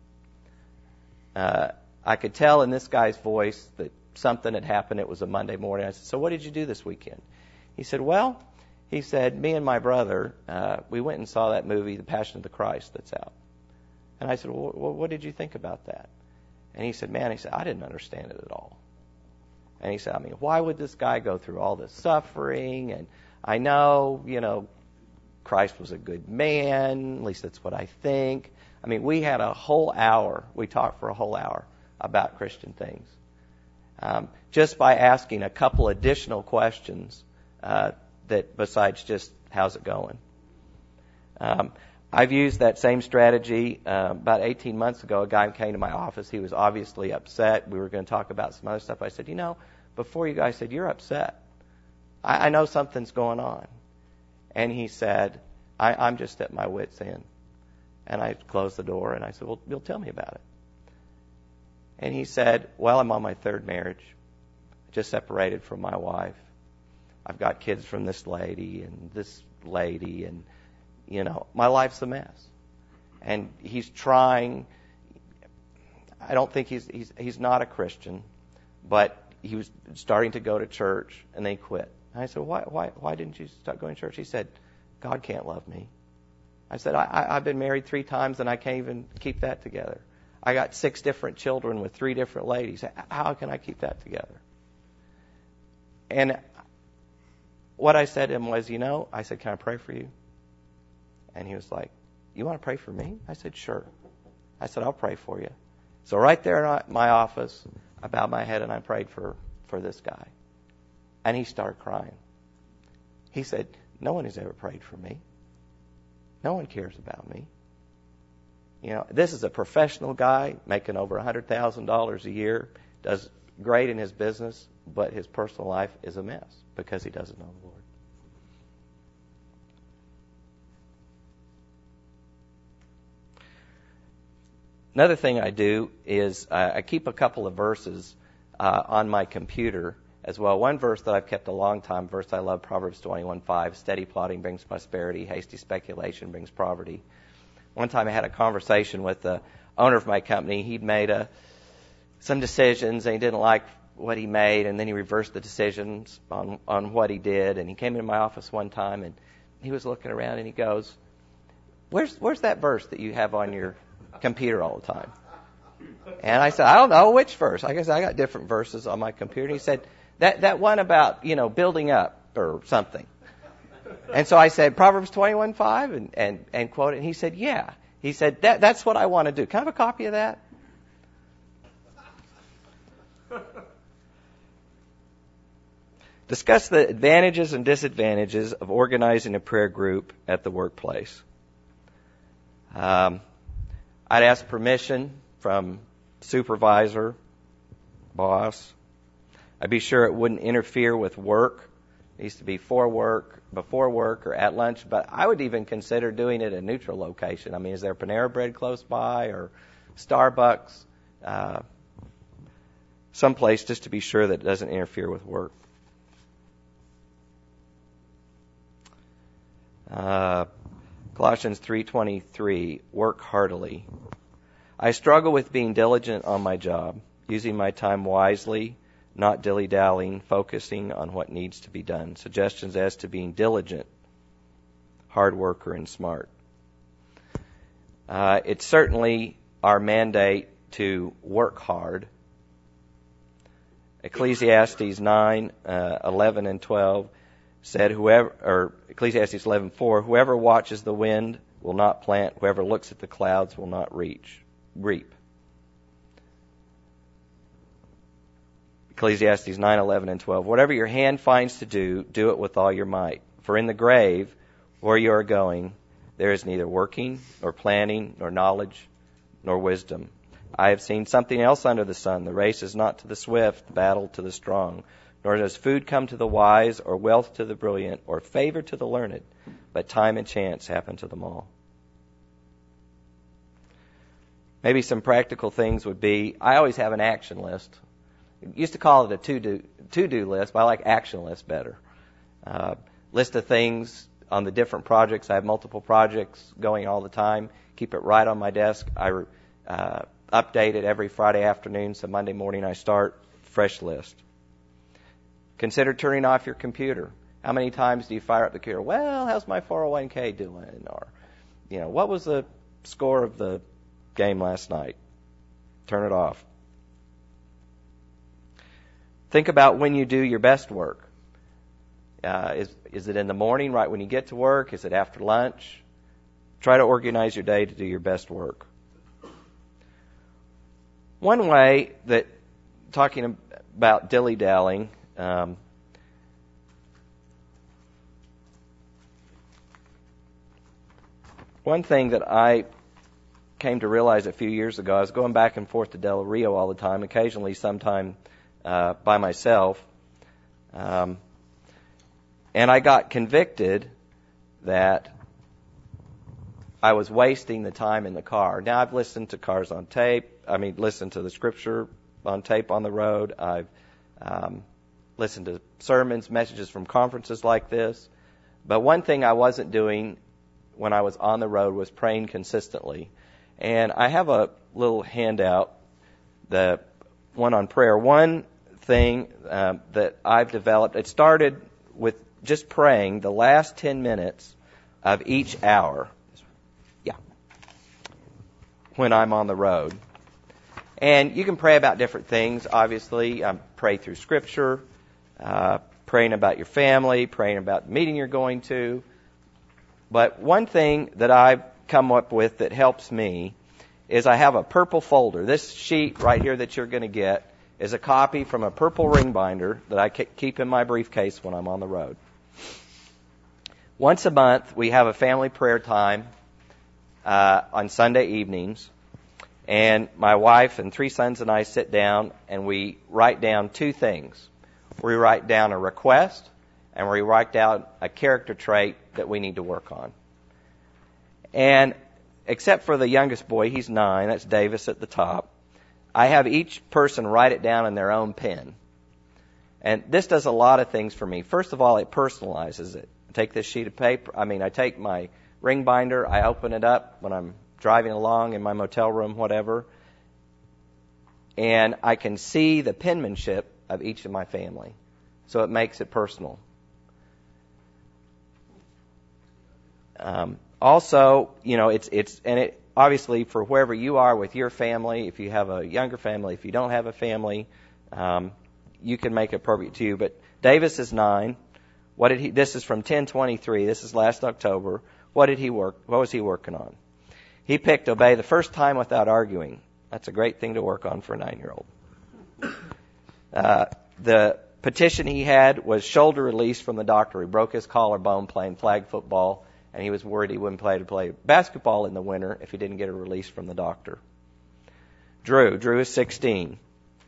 Uh, I could tell in this guy's voice that something had happened. It was a Monday morning. I said, so what did you do this weekend? He said, well, he said, me and my brother, uh, we went and saw that movie, The Passion of the Christ, that's out. And I said, well, what did you think about that? And he said, man, he said, I didn't understand it at all. And he said, I mean, why would this guy go through all this suffering? And I know, you know, Christ was a good man. At least that's what I think. I mean, we had a whole hour. We talked for a whole hour about Christian things. Um, just by asking a couple additional questions uh, that besides just how's it going. Um, I've used that same strategy uh, about eighteen months ago. A guy came to my office. He was obviously upset. We were going to talk about some other stuff. I said, you know, before you guys said, you're upset. I, I know something's going on. And he said, I, I'm just at my wit's end. And I closed the door, and I said, well, you'll tell me about it. And he said, well, I'm on my third marriage. Just separated from my wife. I've got kids from this lady and this lady, and, you know, my life's a mess. And he's trying. I don't think he's he's he's not a Christian, but he was starting to go to church, and they quit. And I said, why why why didn't you start going to church? He said, God can't love me. I said, I, I, I've been married three times, and I can't even keep that together. I got six different children with three different ladies. How can I keep that together? And what I said to him was, you know, I said, can I pray for you? And he was like, you want to pray for me? I said, sure. I said, I'll pray for you. So right there in my office, I bowed my head and I prayed for, for this guy. And he started crying. He said, no one has ever prayed for me. No one cares about me. You know, this is a professional guy making over one hundred thousand dollars a year, does great in his business, but his personal life is a mess because he doesn't know the Lord. Another thing I do is uh, I keep a couple of verses uh, on my computer as well. One verse that I've kept a long time, verse I love, Proverbs twenty-one five, steady plotting brings prosperity, hasty speculation brings poverty. One time I had a conversation with the owner of my company. He'd made a, some decisions, and he didn't like what he made, and then he reversed the decisions on, on what he did. And he came into my office one time, and he was looking around, and he goes, where's where's that verse that you have on your computer all the time? And I said, I don't know, which verse? I guess I got different verses on my computer. And he said, that, that one about, you know, building up or something. And so I said, Proverbs twenty-one five, and, and, and quote it. And he said, yeah. He said, that, that's what I want to do. Can I have a copy of that? Discuss the advantages and disadvantages of organizing a prayer group at the workplace. Um, I'd ask permission from supervisor, boss. I'd be sure it wouldn't interfere with work. It needs to be for work, before work, or at lunch. But I would even consider doing it at a neutral location. I mean, is there Panera Bread close by, or Starbucks? Uh, someplace just to be sure that it doesn't interfere with work. Uh, Colossians three twenty-three, work heartily. I struggle with being diligent on my job, using my time wisely, not dilly-dallying, focusing on what needs to be done. Suggestions as to being diligent, hard worker, and smart. Uh, it's certainly our mandate to work hard. Ecclesiastes nine, uh, eleven, and twelve said, whoever, or Ecclesiastes eleven four, whoever watches the wind will not plant, whoever looks at the clouds will not reach, reap. Ecclesiastes nine, eleven, and twelve. Whatever your hand finds to do, do it with all your might. For in the grave, where you are going, there is neither working, nor planning, nor knowledge, nor wisdom. I have seen something else under the sun. The race is not to the swift, the battle to the strong. Nor does food come to the wise, or wealth to the brilliant, or favor to the learned, but time and chance happen to them all. Maybe some practical things would be, I always have an action list. I used to call it a to-do, to-do list, but I like action list better. Uh, list of things on the different projects. I have multiple projects going all the time. Keep it right on my desk. I uh, update it every Friday afternoon, so Monday morning I start, fresh list. Consider turning off your computer. How many times do you fire up the computer? Well, how's my four oh one k doing? Or, you know, what was the score of the game last night? Turn it off. Think about when you do your best work. Uh, is, is it in the morning, right when you get to work? Is it after lunch? Try to organize your day to do your best work. One way that, talking about dilly-dallying, Um, one thing that I came to realize a few years ago, I was going back and forth to Del Rio all the time, occasionally sometime uh, by myself, um, and I got convicted that I was wasting the time in the car. Now I've listened to cars on tape. I mean, listened to the scripture on tape on the road. I've um, listened to sermons, messages from conferences like this. But one thing I wasn't doing when I was on the road was praying consistently. And I have a little handout, the one on prayer. One thing um, that I've developed, it started with just praying the last ten minutes of each hour. Yeah. When I'm on the road. And you can pray about different things, obviously. Um, pray through Scripture, uh, praying about your family, praying about the meeting you're going to. But one thing that I've come up with that helps me is I have a purple folder. This sheet right here that you're going to get is a copy from a purple ring binder that I keep in my briefcase when I'm on the road. Once a month, we have a family prayer time uh, on Sunday evenings. And my wife and three sons and I sit down and we write down two things. We write down a request and we write down a character trait that we need to work on. And except for the youngest boy, he's nine, that's Davis at the top, I have each person write it down in their own pen. And this does a lot of things for me. First of all, it personalizes it. I take this sheet of paper, I mean, I take my ring binder, I open it up when I'm driving along in my motel room, whatever, and I can see the penmanship of each of my family. So it makes it personal. Um, also, you know, it's, it's, and it, obviously for wherever you are with your family, if you have a younger family, if you don't have a family, um, you can make it appropriate to you. But Davis is nine. What did he, this is from ten twenty-three. This is last October. What did he work, what was he working on? He picked obey the first time without arguing. That's a great thing to work on for a nine-year-old. Uh, the petition he had was shoulder release from the doctor. He broke his collarbone playing flag football, and he was worried he wouldn't play to play basketball in the winter if he didn't get a release from the doctor. Drew. Drew is sixteen.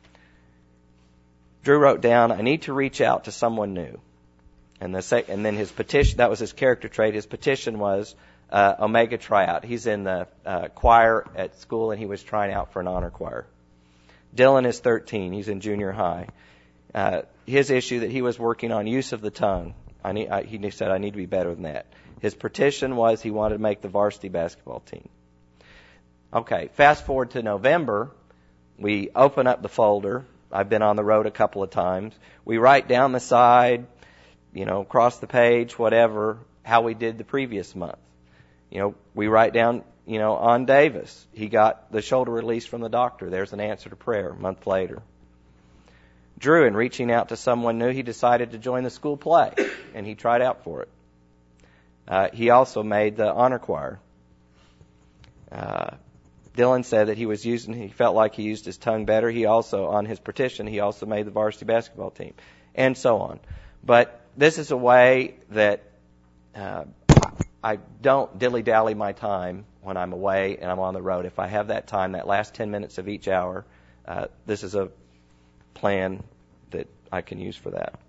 Drew wrote down, I need to reach out to someone new. And, the sec- and then his petition, that was his character trait. His petition was uh, Omega tryout. He's in the uh, choir at school, and he was trying out for an honor choir. Dylan is thirteen. He's in junior high. Uh, his issue that he was working on use of the tongue. I need, I, he said, I need to be better than that. His petition was he wanted to make the varsity basketball team. Okay, fast forward to November. We open up the folder. I've been on the road a couple of times. We write down the side, you know, across the page, whatever, how we did the previous month. You know, we write down, you know, on Davis. He got the shoulder release from the doctor. There's an answer to prayer a month later. Drew, in reaching out to someone new, he decided to join the school play, and he tried out for it. Uh, he also made the honor choir. Uh, Dylan said that he was using, he felt like he used his tongue better. He also, on his petition, he also made the varsity basketball team, and so on. But this is a way that uh, I don't dilly-dally my time when I'm away and I'm on the road. If I have that time, that last ten minutes of each hour, uh, this is a plan that I can use for that.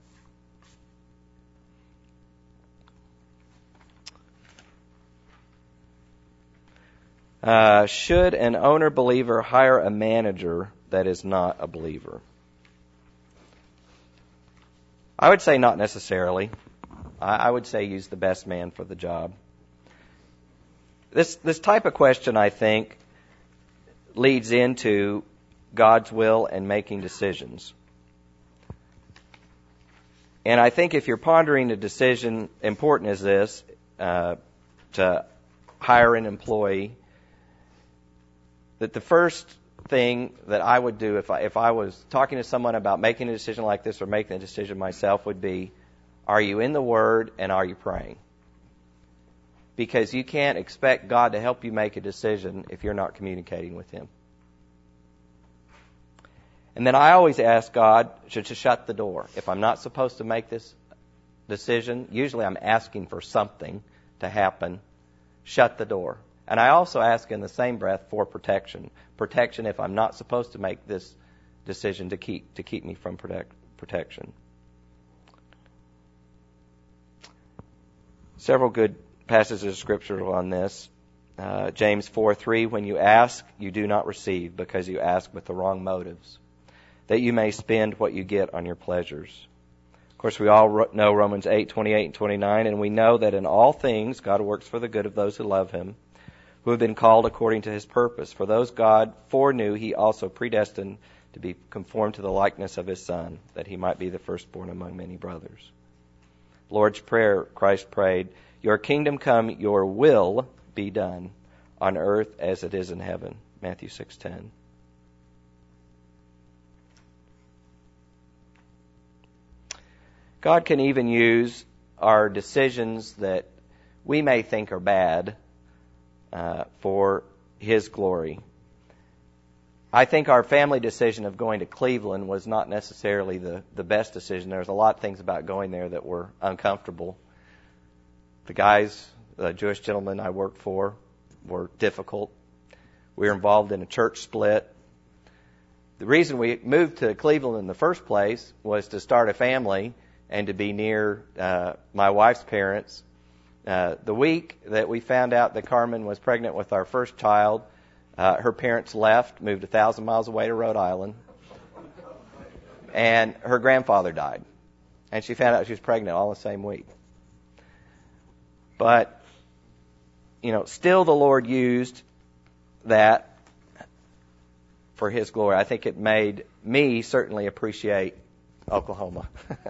Uh, should an owner believer hire a manager that is not a believer? I would say not necessarily. I, I would say use the best man for the job. This this type of question, I think, leads into God's will and making decisions. And I think if you're pondering a decision important as this, uh, to hire an employee, that the first thing that I would do if I, if I was talking to someone about making a decision like this or making a decision myself would be, are you in the Word and are you praying? Because you can't expect God to help you make a decision if you're not communicating with Him. And then I always ask God to, to shut the door. If I'm not supposed to make this decision, usually I'm asking for something to happen. Shut the door. And I also ask in the same breath for protection. Protection if I'm not supposed to make this decision to keep to keep me from protect, protection. Several good passages of Scripture on this. Uh, James four three, when you ask, you do not receive, because you ask with the wrong motives, that you may spend what you get on your pleasures. Of course, we all know Romans eight twenty-eight and twenty-nine, and we know that in all things God works for the good of those who love Him, who have been called according to His purpose. For those God foreknew, He also predestined to be conformed to the likeness of His Son, that He might be the firstborn among many brothers. Lord's Prayer, Christ prayed, your kingdom come, your will be done on earth as it is in heaven. Matthew six ten. God can even use our decisions that we may think are bad uh, for His glory. I think our family decision of going to Cleveland was not necessarily the, the best decision. There was a lot of things about going there that were uncomfortable. The guys, the Jewish gentlemen I worked for, were difficult. We were involved in a church split. The reason we moved to Cleveland in the first place was to start a family and to be near uh, my wife's parents. Uh, the week that we found out that Carmen was pregnant with our first child, uh, her parents left, moved a thousand miles away to Rhode Island, and her grandfather died. And she found out she was pregnant all the same week. But, you know, still the Lord used that for His glory. I think it made me certainly appreciate Oklahoma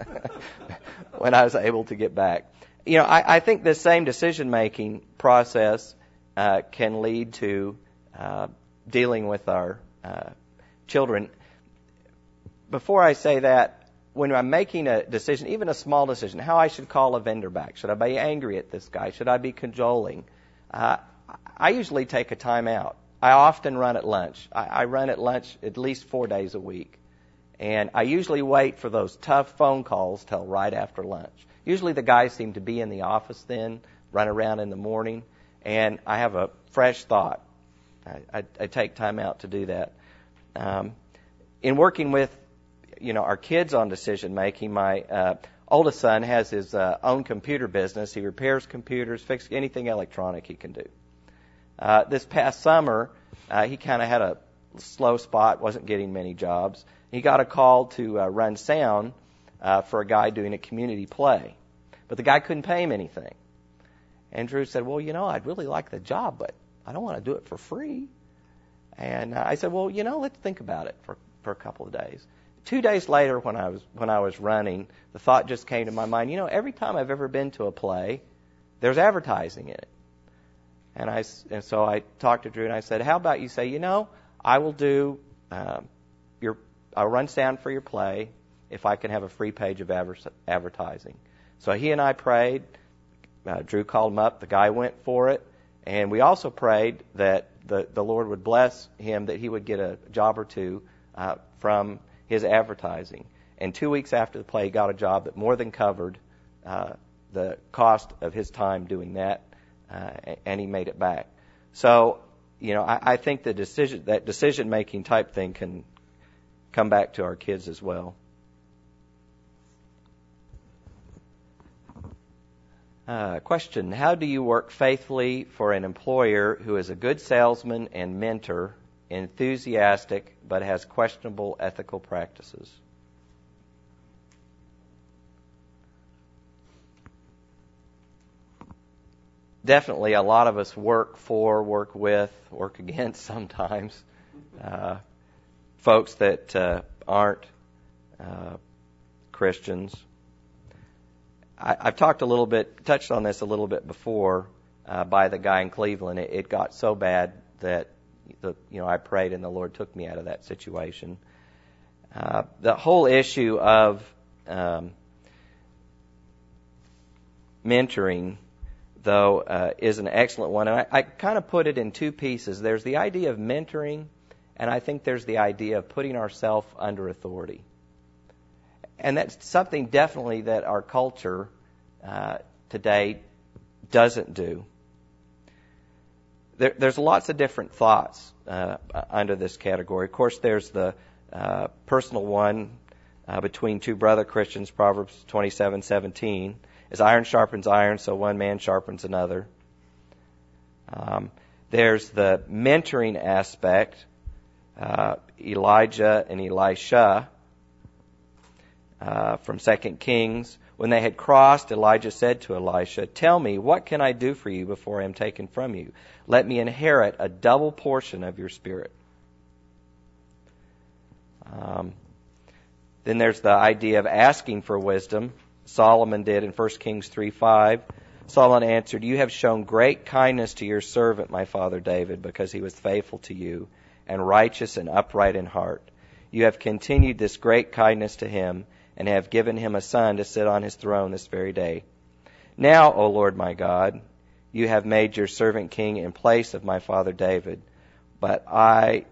when I was able to get back. You know, I, I think this same decision-making process uh, can lead to uh, dealing with our uh, children. Before I say that, when I'm making a decision, even a small decision, how I should call a vendor back, should I be angry at this guy? Should I be cajoling? Uh, I usually take a time out. I often run at lunch. I, I run at lunch at least four days a week. And I usually wait for those tough phone calls till right after lunch. Usually the guys seem to be in the office then, run around in the morning, and I have a fresh thought. I, I, I take time out to do that. Um, in working with, you know, our kids on decision making, my uh, oldest son has his uh, own computer business. He repairs computers, fixes anything electronic he can do. Uh, this past summer, uh, he kind of had a slow spot, wasn't getting many jobs. He got a call to uh, run sound uh, for a guy doing a community play. But the guy couldn't pay him anything. And Drew said, well, you know, I'd really like the job, but I don't want to do it for free. And uh, I said, well, you know, let's think about it for, for a couple of days. Two days later, when I was when I was running, the thought just came to my mind, you know, every time I've ever been to a play, there's advertising in it. And, I, and so I talked to Drew and I said, how about you say, you know, I will do uh, your I'll run sound for your play if I can have a free page of adver- advertising. So he and I prayed. Uh, Drew called him up. The guy went for it. And we also prayed that the, the Lord would bless him, that he would get a job or two uh, from his advertising. And two weeks after the play, he got a job that more than covered uh, the cost of his time doing that, uh, and he made it back. So, you know, I, I think the decision, that decision-making type thing can come back to our kids as well. Uh, question, how do you work faithfully for an employer who is a good salesman and mentor, enthusiastic, but has questionable ethical practices? Definitely a lot of us work for, work with, work against sometimes. Uh, folks that uh, aren't uh, Christians. I, I've talked a little bit, touched on this a little bit before uh, by the guy in Cleveland. It, it got so bad that the, you know I prayed and the Lord took me out of that situation. Uh, the whole issue of um, mentoring, though, uh, is an excellent one, and I, I kind of put it in two pieces. There's the idea of mentoring. And I think there's the idea of putting ourselves under authority. And that's something definitely that our culture uh, today doesn't do. There, there's lots of different thoughts uh, under this category. Of course, there's the uh, personal one uh, between two brother Christians, Proverbs twenty-seven seventeen. As iron sharpens iron, so one man sharpens another. Um, There's the mentoring aspect, uh, Elijah and Elisha, uh, from Second Kings. When they had crossed, Elijah said to Elisha, "Tell me, what can I do for you before I am taken from you? Let me inherit a double portion of your spirit." Um, then there's the idea of asking for wisdom. Solomon did in First Kings three five. Solomon answered, "You have shown great kindness to your servant, my father David, because he was faithful to you and righteous and upright in heart. You have continued this great kindness to him and have given him a son to sit on his throne this very day. Now, O Lord my God, you have made your servant king in place of my father David, but I,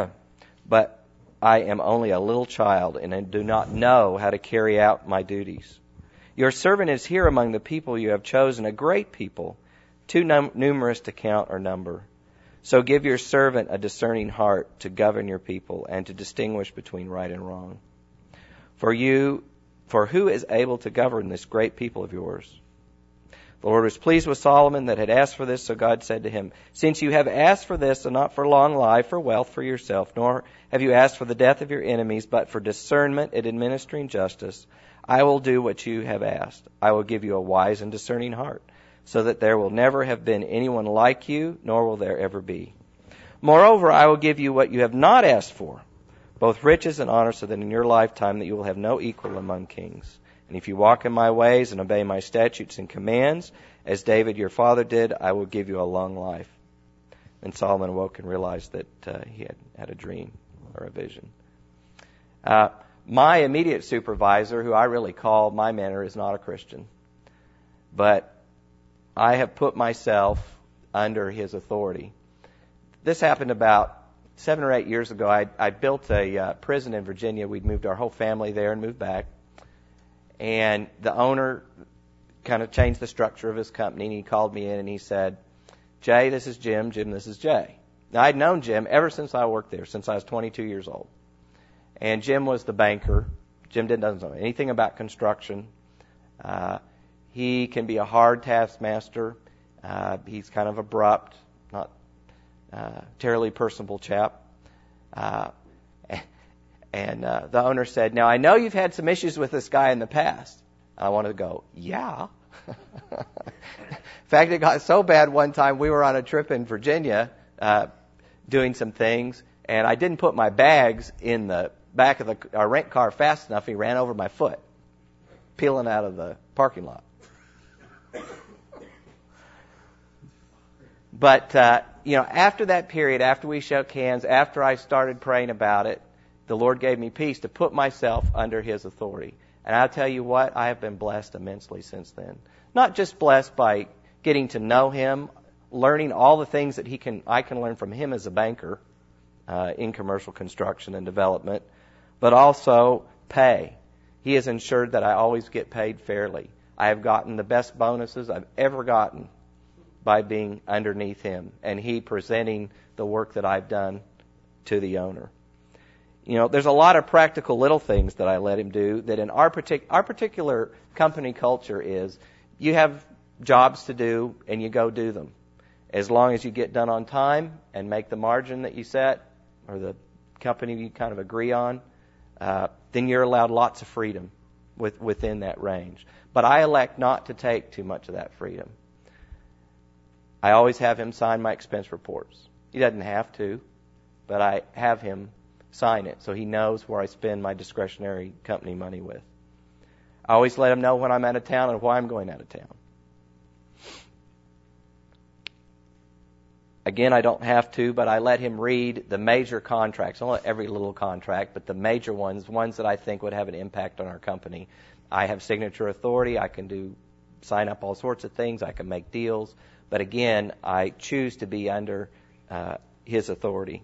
but I am only a little child and I do not know how to carry out my duties. Your servant is here among the people you have chosen, a great people, too num- numerous to count or number. So give your servant a discerning heart to govern your people and to distinguish between right and wrong. For you, for who is able to govern this great people of yours?" The Lord was pleased with Solomon that had asked for this, so God said to him, "Since you have asked for this, and not for long life, for wealth for yourself, nor have you asked for the death of your enemies, but for discernment in administering justice, I will do what you have asked. I will give you a wise and discerning heart, so that there will never have been anyone like you, nor will there ever be. Moreover, I will give you what you have not asked for, both riches and honor, so that in your lifetime that you will have no equal among kings. And if you walk in my ways and obey my statutes and commands, as David your father did, I will give you a long life." And Solomon awoke and realized that uh, he had had a dream or a vision. Uh, my immediate supervisor, who I really call my mentor, is not a Christian. But I have put myself under his authority. This happened about Seven or eight years ago. I, I built a uh, prison in Virginia. We'd moved our whole family there and moved back. And the owner kind of changed the structure of his company, and he called me in and he said, "Jay, this is Jim. Jim, this is Jay." Now, I'd known Jim ever since I worked there, since I was twenty-two years old. And Jim was the banker. Jim didn't doesn't know anything about construction. Uh, he can be a hard taskmaster. Uh, he's kind of abrupt, not Uh, terribly personable chap. Uh, and uh, the owner said, "Now, I know you've had some issues with this guy in the past." I wanted to go, "Yeah." In fact, it got so bad one time we were on a trip in Virginia uh, doing some things, and I didn't put my bags in the back of the, our rent car fast enough. He ran over my foot, peeling out of the parking lot. But, uh, you know, after that period, after we shook hands, after I started praying about it, the Lord gave me peace to put myself under his authority. And I'll tell you what, I have been blessed immensely since then. Not just blessed by getting to know him, learning all the things that he can, I can learn from him as a banker uh, in commercial construction and development, but also pay. He has ensured that I always get paid fairly. I have gotten the best bonuses I've ever gotten by being underneath him and he presenting the work that I've done to the owner. You know, there's a lot of practical little things that I let him do that in our, partic- our particular company culture is you have jobs to do and you go do them. As long as you get done on time and make the margin that you set or the company you kind of agree on, uh, then you're allowed lots of freedom with, within that range. But I elect not to take too much of that freedom. I always have him sign my expense reports. He doesn't have to, but I have him sign it so he knows where I spend my discretionary company money with. I always let him know when I'm out of town and why I'm going out of town. Again, I don't have to, but I let him read the major contracts. Not every little contract, but the major ones, ones that I think would have an impact on our company. I have signature authority. I can do sign up all sorts of things. I can make deals. But again, I choose to be under uh, his authority.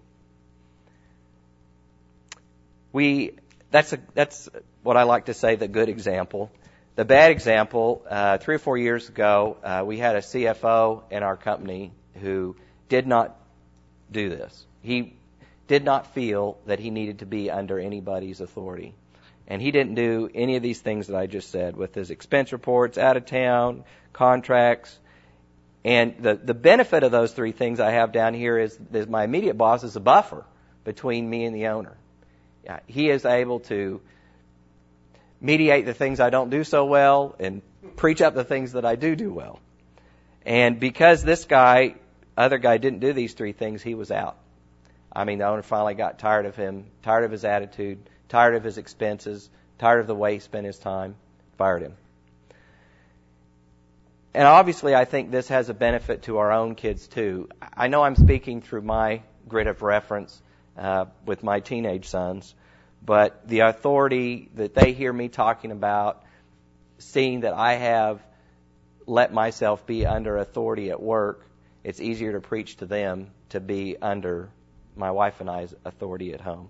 We that's a, that's what I like to say the good example. The bad example, uh, three or four years ago, uh, we had a C F O in our company who did not do this. He did not feel that he needed to be under anybody's authority. And he didn't do any of these things that I just said with his expense reports, out of town, contracts. And the, the benefit of those three things I have down here is that my immediate boss is a buffer between me and the owner. Yeah, he is able to mediate the things I don't do so well and preach up the things that I do do well. And because this guy, other guy didn't do these three things, he was out. I mean, the owner finally got tired of him, tired of his attitude, tired of his expenses, tired of the way he spent his time, fired him. And obviously, I think this has a benefit to our own kids, too. I know I'm speaking through my grid of reference uh, with my teenage sons, but the authority that they hear me talking about, seeing that I have let myself be under authority at work, it's easier to preach to them to be under my wife and I's authority at home.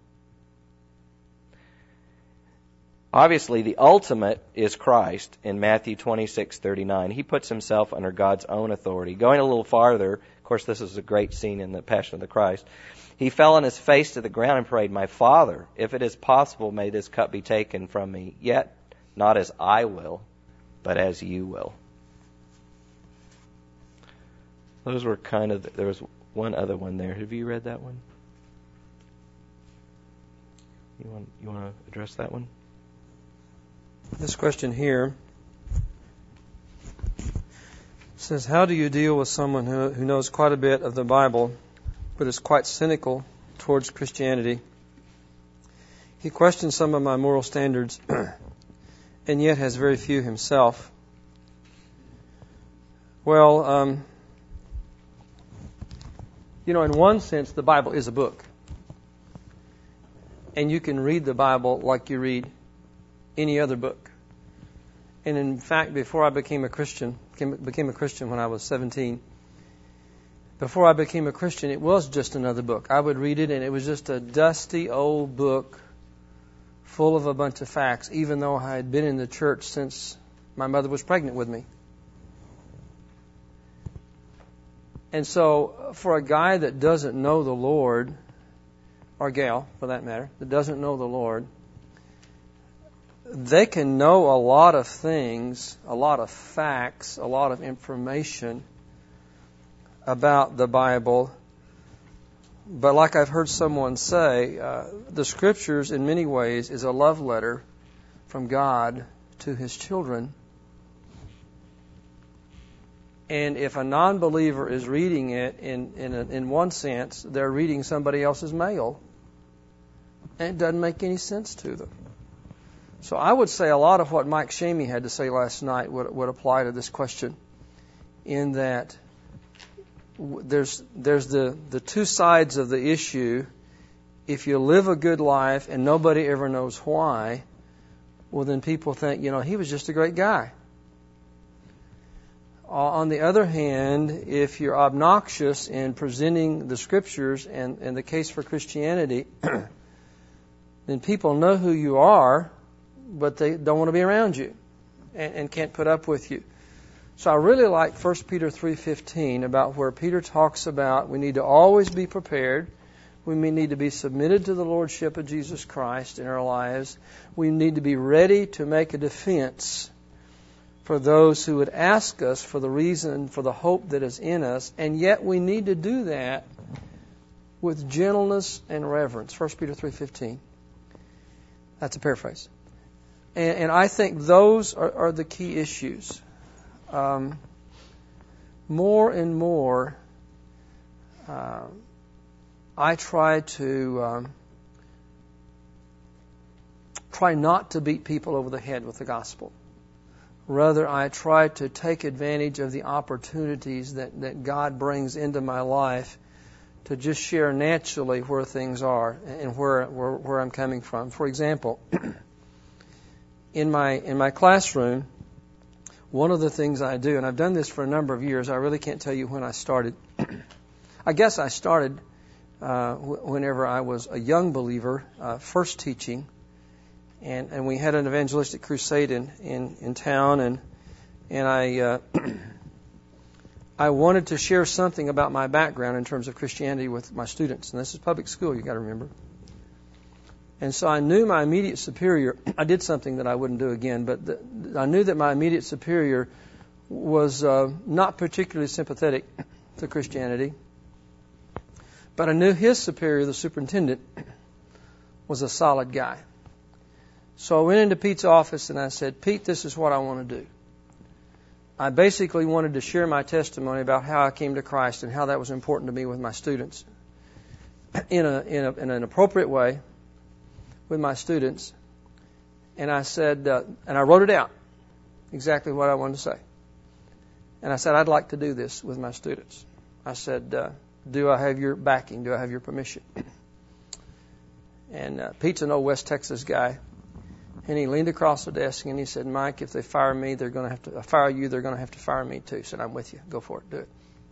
Obviously, the ultimate is Christ in Matthew twenty-six thirty-nine. He puts himself under God's own authority. Going a little farther, of course, this is a great scene in the Passion of the Christ. He fell on his face to the ground and prayed, "My Father, if it is possible, may this cup be taken from me. Yet, not as I will, but as you will." Those were kind of, there was one other one there. Have you read that one? You want, you want to address that one? This question here says, how do you deal with someone who, who knows quite a bit of the Bible, but is quite cynical towards Christianity? He questions some of my moral standards, and yet has very few himself. Well, um, you know, in one sense, the Bible is a book. And you can read the Bible like you read any other book. And in fact, before I became a Christian, became, became a Christian when I was seventeen, before I became a Christian, it was just another book. I would read it, and it was just a dusty old book full of a bunch of facts, even though I had been in the church since my mother was pregnant with me. And so, for a guy that doesn't know the Lord, or gal, for that matter, that doesn't know the Lord, they can know a lot of things, a lot of facts, a lot of information about the Bible. But like I've heard someone say, uh, the Scriptures in many ways is a love letter from God to His children. And if a non-believer is reading it in in, a, in one sense, they're reading somebody else's mail. And it doesn't make any sense to them. So I would say a lot of what Mike Shamey had to say last night would, would apply to this question, in that there's there's the, the two sides of the issue. If you live a good life and nobody ever knows why, well, then people think, you know, he was just a great guy. On the other hand, if you're obnoxious in presenting the Scriptures and, and the case for Christianity, then people know who you are, but they don't want to be around you and, and can't put up with you. So I really like First Peter three fifteen, about where Peter talks about we need to always be prepared. We need to be submitted to the Lordship of Jesus Christ in our lives. We need to be ready to make a defense for those who would ask us for the reason, for the hope that is in us. And yet we need to do that with gentleness and reverence. First Peter three fifteen. That's a paraphrase. And, and I think those are, are the key issues. Um, more and more, uh, I try to um, try not to beat people over the head with the gospel. Rather, I try to take advantage of the opportunities that, that God brings into my life to just share naturally where things are and where where, where I'm coming from. For example, in my in my classroom, one of the things I do, and I've done this for a number of years, I really can't tell you when I started. I guess I started uh, whenever I was a young believer, uh, first teaching. And, and we had an evangelistic crusade in, in, in town, and and I uh, I wanted to share something about my background in terms of Christianity with my students. And this is public school, you got to remember. And so I knew my immediate superior. I did something that I wouldn't do again, but the, I knew that my immediate superior was uh, not particularly sympathetic to Christianity, but I knew his superior, the superintendent, was a solid guy. So I went into Pete's office and I said, Pete, this is what I want to do. I basically wanted to share my testimony about how I came to Christ and how that was important to me with my students in a in, a, in an appropriate way with my students. And I said, uh, and I wrote it out, exactly what I wanted to say. And I said, I'd like to do this with my students. I said, uh, do I have your backing? Do I have your permission? And uh, Pete's an old West Texas guy. And he leaned across the desk and he said, Mike, if they fire me, they're going to have to fire you. They're going to have to fire me too. He said, I'm with you. Go for it. Do it.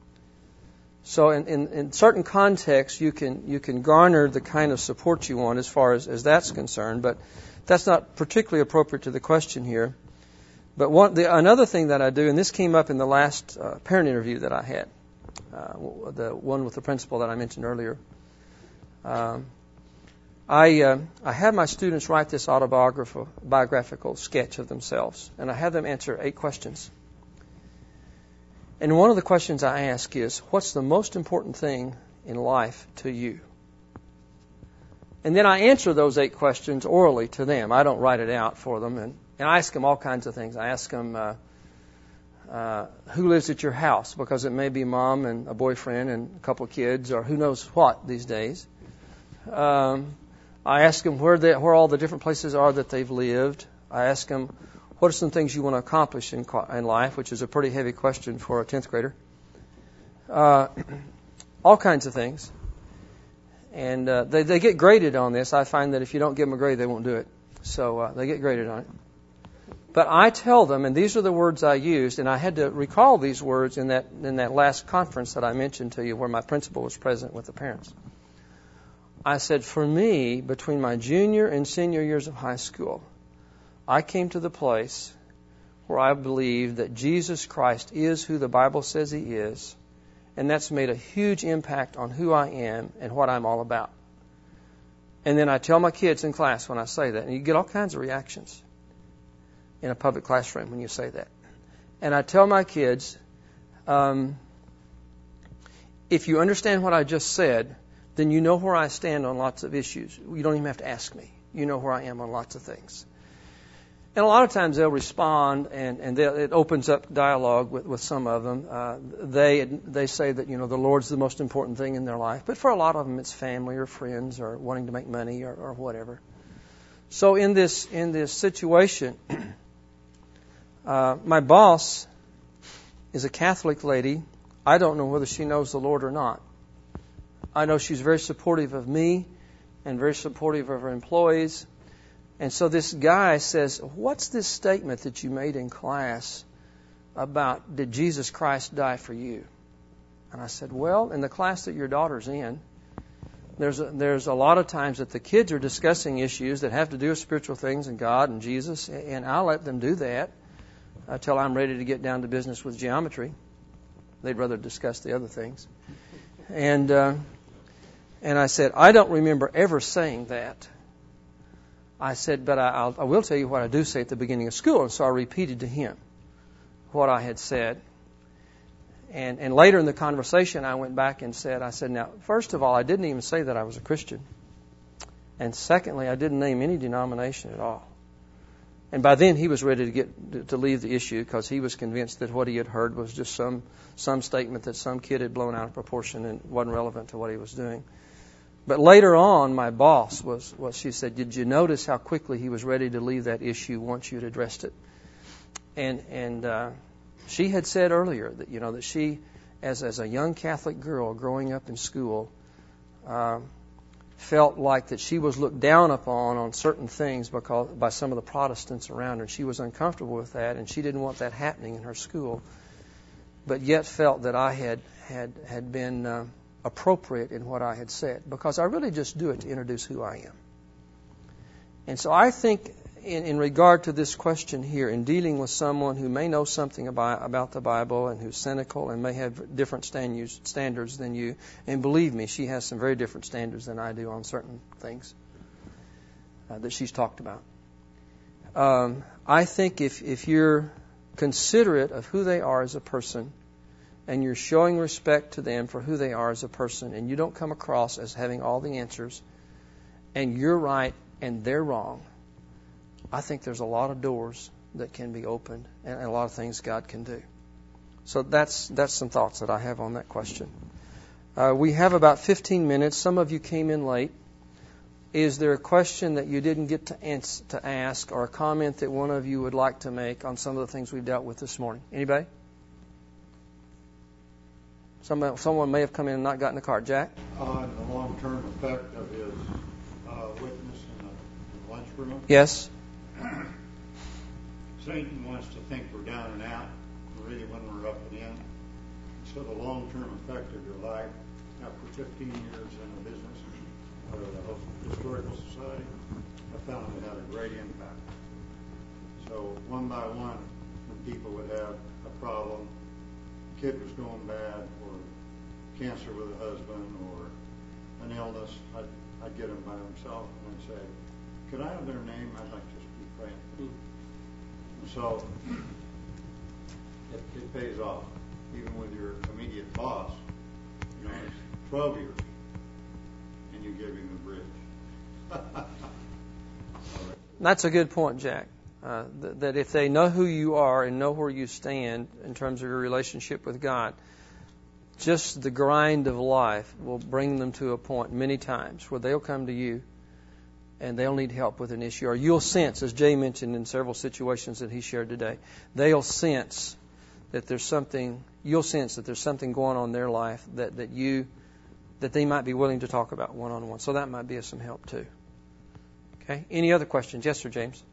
So in, in, in certain contexts, you can you can garner the kind of support you want as far as, as that's concerned. But that's not particularly appropriate to the question here. But one, the, another thing that I do, and this came up in the last uh, parent interview that I had, uh, the one with the principal that I mentioned earlier. Um, I uh, I have my students write this autobiographical biographical sketch of themselves, and I have them answer eight questions. And one of the questions I ask is, what's the most important thing in life to you? And then I answer those eight questions orally to them. I don't write it out for them, and, and I ask them all kinds of things. I ask them, uh, uh, who lives at your house? Because it may be mom and a boyfriend and a couple of kids, or who knows what these days. Um, I ask them where they, where all the different places are that they've lived. I ask them, what are some things you want to accomplish in, in life, which is a pretty heavy question for a tenth grader. Uh, all kinds of things. And uh, they, they get graded on this. I find that if you don't give them a grade, they won't do it. So uh, they get graded on it. But I tell them, and these are the words I used, and I had to recall these words in that in that last conference that I mentioned to you where my principal was present with the parents. I said, for me, between my junior and senior years of high school, I came to the place where I believe that Jesus Christ is who the Bible says He is, and that's made a huge impact on who I am and what I'm all about. And then I tell my kids in class when I say that, and you get all kinds of reactions in a public classroom when you say that. And I tell my kids, um, if you understand what I just said, then you know where I stand on lots of issues. You don't even have to ask me. You know where I am on lots of things. And a lot of times they'll respond, and, and it opens up dialogue with, with some of them. Uh, they they say that, you know, the Lord's the most important thing in their life. But for a lot of them, it's family or friends or wanting to make money or, or whatever. So in this in this situation, uh, my boss is a Catholic lady. I don't know whether she knows the Lord or not. I know she's very supportive of me and very supportive of her employees. And so this guy says, what's this statement that you made in class about, did Jesus Christ die for you? And I said, well, in the class that your daughter's in, there's a, there's a lot of times that the kids are discussing issues that have to do with spiritual things and God and Jesus, and I'll let them do that until I'm ready to get down to business with geometry. They'd rather discuss the other things. And uh, and I said, I don't remember ever saying that. I said, but I, I'll, I will tell you what I do say at the beginning of school. And so I repeated to him what I had said. And, and later in the conversation, I went back and said, I said, now, first of all, I didn't even say that I was a Christian. And secondly, I didn't name any denomination at all. And by then, he was ready to get to leave the issue because he was convinced that what he had heard was just some some statement that some kid had blown out of proportion and wasn't relevant to what he was doing. But later on, my boss was, was she said, did you notice how quickly he was ready to leave that issue once you'd addressed it? And and uh, she had said earlier that, you know, that she, as as a young Catholic girl growing up in school, uh, felt like that she was looked down upon on certain things because by some of the Protestants around her. She was uncomfortable with that, and she didn't want that happening in her school, but yet felt that I had had had been uh, appropriate in what I had said, because I really just do it to introduce who I am. And so I think in, in regard to this question here, in dealing with someone who may know something about, about the Bible and who's cynical and may have different standards, standards than you, and believe me, she has some very different standards than I do on certain things uh, that she's talked about. Um, I think if, if you're considerate of who they are as a person, and you're showing respect to them for who they are as a person, and you don't come across as having all the answers, and you're right and they're wrong, I think there's a lot of doors that can be opened and a lot of things God can do. So that's that's some thoughts that I have on that question. Uh, we have about fifteen minutes. Some of you came in late. Is there a question that you didn't get to, ans- to ask, or a comment that one of you would like to make on some of the things we've dealt with this morning? Anybody? Some, someone may have come in and not gotten the card. Jack? On the long-term effect of his uh, witness in the, in the lunchroom. Yes. Satan wants to think we're down and out, really when we're up and in. So the long-term effect of your life, after fifteen years in the business or the historical society, I found it had a great impact. So one by one, when people would have a problem, kid was going bad, or cancer with a husband, or an illness, I'd, I'd get them by themselves and I'd say, could I have their name? I'd like to just be praying. And so it, it pays off, even with your immediate boss. You know, it's twelve years, and you give him the bridge. That's a good point, Jack. Uh, th- that if they know who you are and know where you stand in terms of your relationship with God, just the grind of life will bring them to a point many times where they'll come to you and they'll need help with an issue. Or you'll sense, as Jay mentioned in several situations that he shared today, they'll sense that there's something, you'll sense that there's something going on in their life that, that you, that they might be willing to talk about one-on-one. So that might be of some help too. Okay. Any other questions? Yes, sir, James.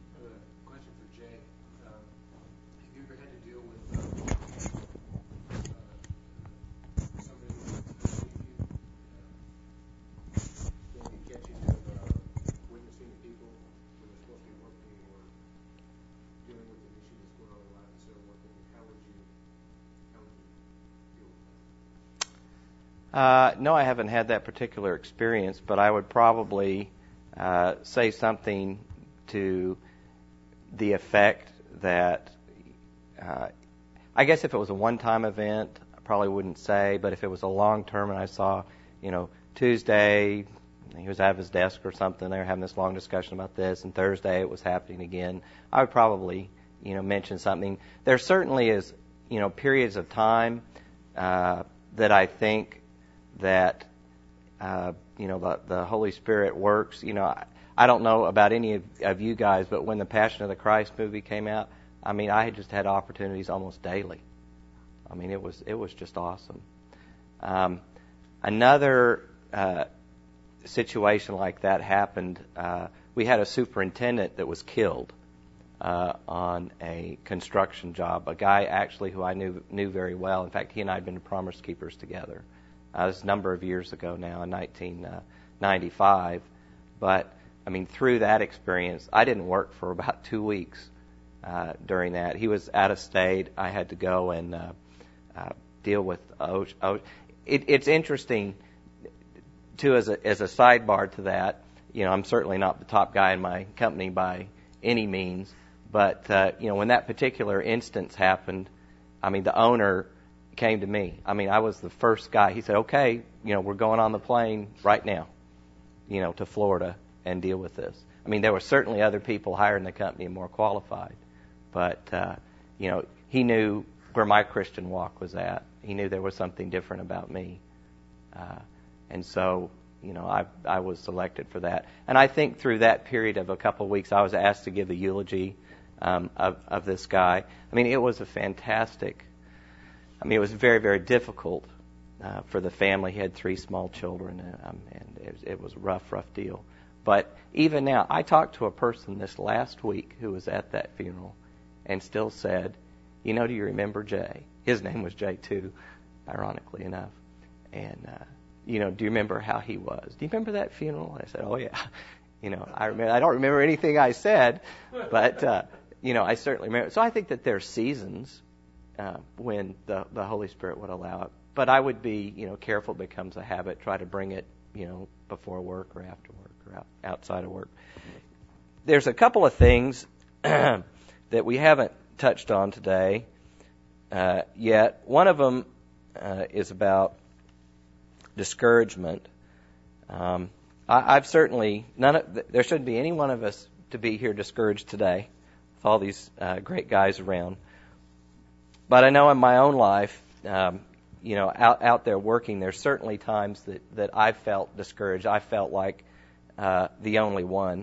Uh, no, I haven't had that particular experience, but I would probably uh, say something to the effect that, uh, I guess if it was a one-time event, I probably wouldn't say, but if it was a long-term and I saw, you know, Tuesday, he was at his desk or something, they were having this long discussion about this, and Thursday it was happening again, I would probably, you know, mention something. There certainly is, you know, periods of time uh, that I think that, uh, you know, the, the Holy Spirit works. You know, I, I don't know about any of, of you guys, but when the Passion of the Christ movie came out, I mean, I had just had opportunities almost daily. I mean, it was it was just awesome. Um, another uh, situation like that happened. Uh, we had a superintendent that was killed uh, on a construction job. A guy actually who I knew knew very well. In fact, he and I had been Promise Keepers together. Uh, this is a number of years ago now, in nineteen ninety-five. But, I mean, through that experience, I didn't work for about two weeks uh, during that. He was out of state. I had to go and uh, uh, deal with O S H A. It, it's interesting, too, as a, as a sidebar to that. You know, I'm certainly not the top guy in my company by any means. But, uh, you know, when that particular instance happened, I mean, the owner came to me. I mean, I was the first guy. He said, okay, you know, we're going on the plane right now, you know, to Florida and deal with this. I mean, there were certainly other people higher in the company and more qualified. But, uh, you know, he knew where my Christian walk was at. He knew there was something different about me. Uh, and so, you know, I I was selected for that. And I think through that period of a couple of weeks, I was asked to give a eulogy um, of, of this guy. I mean, it was a fantastic I mean, it was very, very difficult uh, for the family. He had three small children, and, um, and it, was, it was a rough, rough deal. But even now, I talked to a person this last week who was at that funeral and still said, you know, do you remember Jay? His name was Jay, too, ironically enough. And, uh, you know, do you remember how he was? Do you remember that funeral? I said, oh, yeah. You know, I remember. I don't remember anything I said, but, uh, you know, I certainly remember. So I think that there are seasons Uh, when the, the Holy Spirit would allow it. But I would be, you know, careful it becomes a habit. Try to bring it, you know, before work or after work or out, outside of work. There's a couple of things that we haven't touched on today uh, yet. One of them uh, is about discouragement. Um, I, I've certainly none of, there shouldn't be any one of us to be here discouraged today with all these uh, great guys around. But I know in my own life, um, you know, out out there working, there's certainly times that that I felt discouraged. I felt like uh, the only one.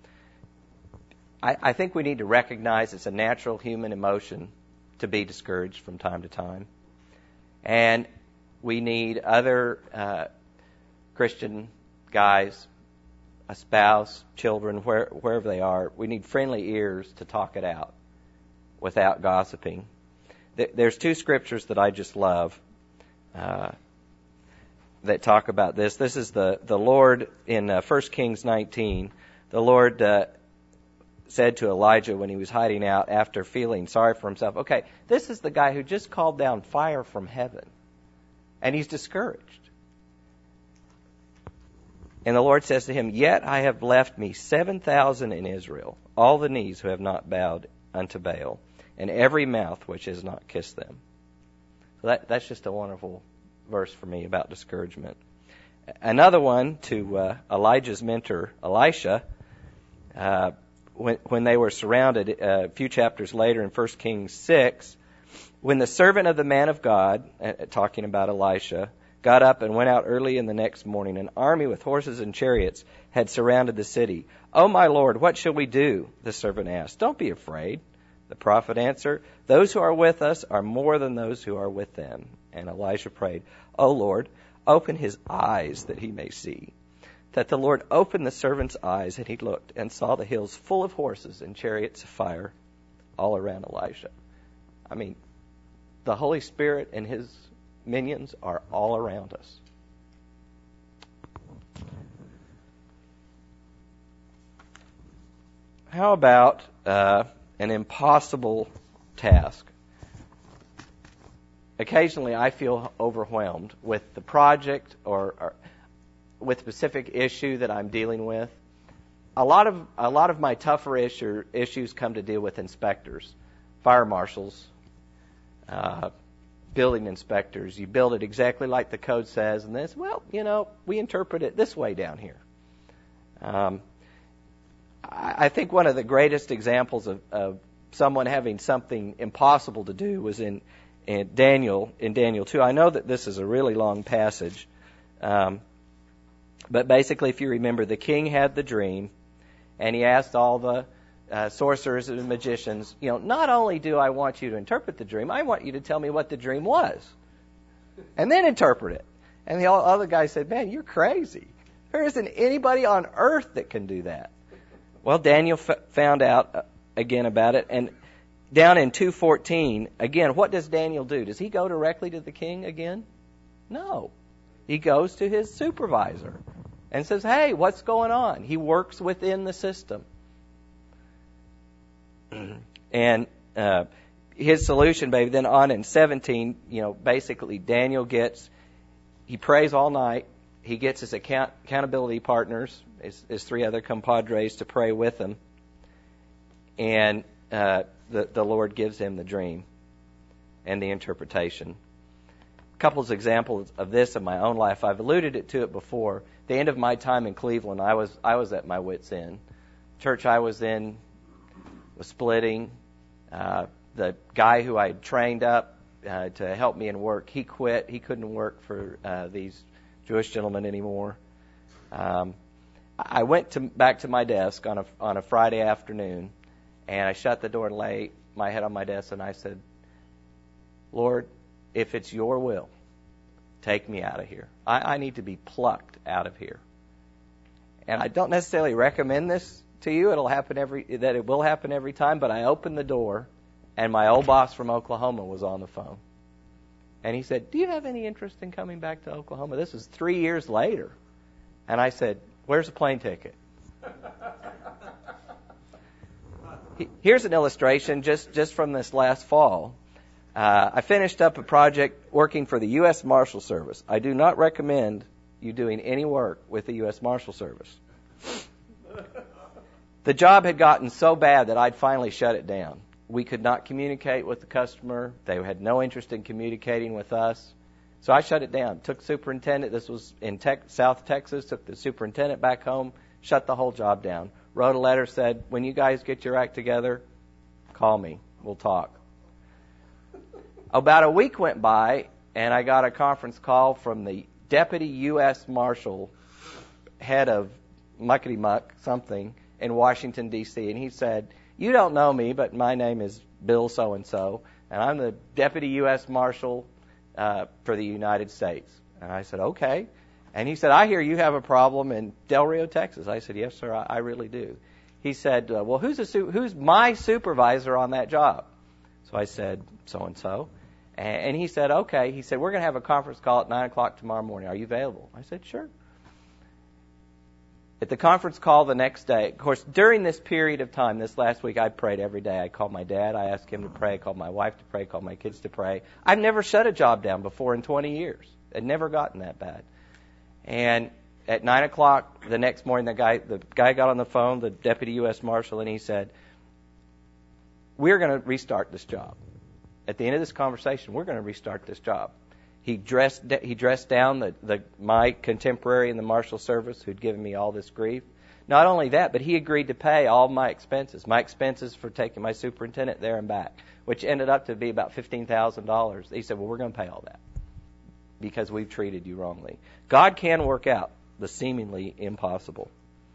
I, I think we need to recognize it's a natural human emotion to be discouraged from time to time, and we need other uh, Christian guys, a spouse, children, where, wherever they are. We need friendly ears to talk it out without gossiping. There's two scriptures that I just love uh, that talk about this. This is the, the Lord in uh, First Kings nineteen. The Lord uh, said to Elijah when he was hiding out after feeling sorry for himself, okay, this is the guy who just called down fire from heaven, and he's discouraged. And the Lord says to him, yet I have left me seven thousand in Israel, all the knees who have not bowed unto Baal, and every mouth which has not kissed them. So that, that's just a wonderful verse for me about discouragement. Another one to uh, Elijah's mentor, Elisha, uh, when, when they were surrounded uh, a few chapters later in First Kings six, when the servant of the man of God, uh, talking about Elisha, got up and went out early in the next morning, an army with horses and chariots had surrounded the city. Oh, my Lord, what shall we do? The servant asked. Don't be afraid. The prophet answered, those who are with us are more than those who are with them. And Elisha prayed, O Lord, open his eyes that he may see. That the Lord opened the servant's eyes, and he looked and saw the hills full of horses and chariots of fire all around Elisha. I mean, the Holy Spirit and his minions are all around us. How about uh, an impossible task? Occasionally I feel overwhelmed with the project or, or with specific issue that I'm dealing with. A lot of a lot of my tougher issue, issues come to deal with inspectors, fire marshals, uh, building inspectors. You build it exactly like the code says, and this, well, you know, we interpret it this way down here. Um, I think one of the greatest examples of, of someone having something impossible to do was in, in Daniel, in Daniel two. I know that this is a really long passage, um, but basically, if you remember, the king had the dream, and he asked all the uh, sorcerers and magicians, you know, not only do I want you to interpret the dream, I want you to tell me what the dream was, and then interpret it. And the other guy said, man, you're crazy. There isn't anybody on earth that can do that. Well, Daniel f- found out again about it, and down in two fourteen, again, what does Daniel do? Does he go directly to the king again? No. He goes to his supervisor and says, hey, what's going on? He works within the system. And uh, his solution, baby, then on in seventeen, you know, basically Daniel gets, he prays all night. He gets his account, accountability partners, his, his three other compadres, to pray with him. And uh, the, the Lord gives him the dream and the interpretation. A couple of examples of this in my own life. I've alluded it to it before. The end of my time in Cleveland, I was I was at my wit's end. Church I was in was splitting. Uh, the guy who I had trained up uh, to help me in work, he quit. He couldn't work for uh, these Jewish gentlemen anymore. Um, I went to, back to my desk on a on a Friday afternoon, and I shut the door and lay my head on my desk, and I said, Lord, if it's your will, take me out of here. I, I need to be plucked out of here. And I don't necessarily recommend this to you. It'll happen every that it will happen every time. But I opened the door, and my old boss from Oklahoma was on the phone. And he said, do you have any interest in coming back to Oklahoma? This is three years later. And I said, where's the plane ticket? Here's an illustration just, just from this last fall. Uh, I finished up a project working for the U S Marshal Service. I do not recommend you doing any work with the U S Marshal Service. The job had gotten so bad that I'd finally shut it down. we could not communicate with the customer. They had no interest in communicating with us. So I shut it down. Took superintendent. This was in tech, South Texas. Took the superintendent back home. Shut the whole job down. Wrote a letter, said, when you guys get your act together, call me. We'll talk. About a week went by, and I got a conference call from the Deputy U S Marshal, head of muckety muck something in Washington, D C, and he said, you don't know me, but my name is Bill so-and-so, and I'm the Deputy U S Marshal uh, for the United States. And I said, okay. And he said, I hear you have a problem in Del Rio, Texas. I said, yes, sir, I, I really do. He said, uh, well, who's, a su- who's my supervisor on that job? So I said, so-and-so. And, and he said, okay. He said, we're going to have a conference call at nine o'clock tomorrow morning. Are you available? I said, sure. At the conference call the next day, of course, during this period of time, this last week, I prayed every day. I called my dad. I asked him to pray. I called my wife to pray. I called my kids to pray. I've never shut a job down before in twenty years. I'd never gotten that bad. And at nine o'clock the next morning, the guy, the guy got on the phone, the Deputy U S Marshal, and he said, we're going to restart this job. At the end of this conversation, we're going to restart this job. He dressed he dressed down the, the my contemporary in the Marshal Service who'd given me all this grief. Not only that, but he agreed to pay all my expenses, my expenses for taking my superintendent there and back, which ended up to be about fifteen thousand dollars. He said, well, we're going to pay all that because we've treated you wrongly. God can work out the seemingly impossible.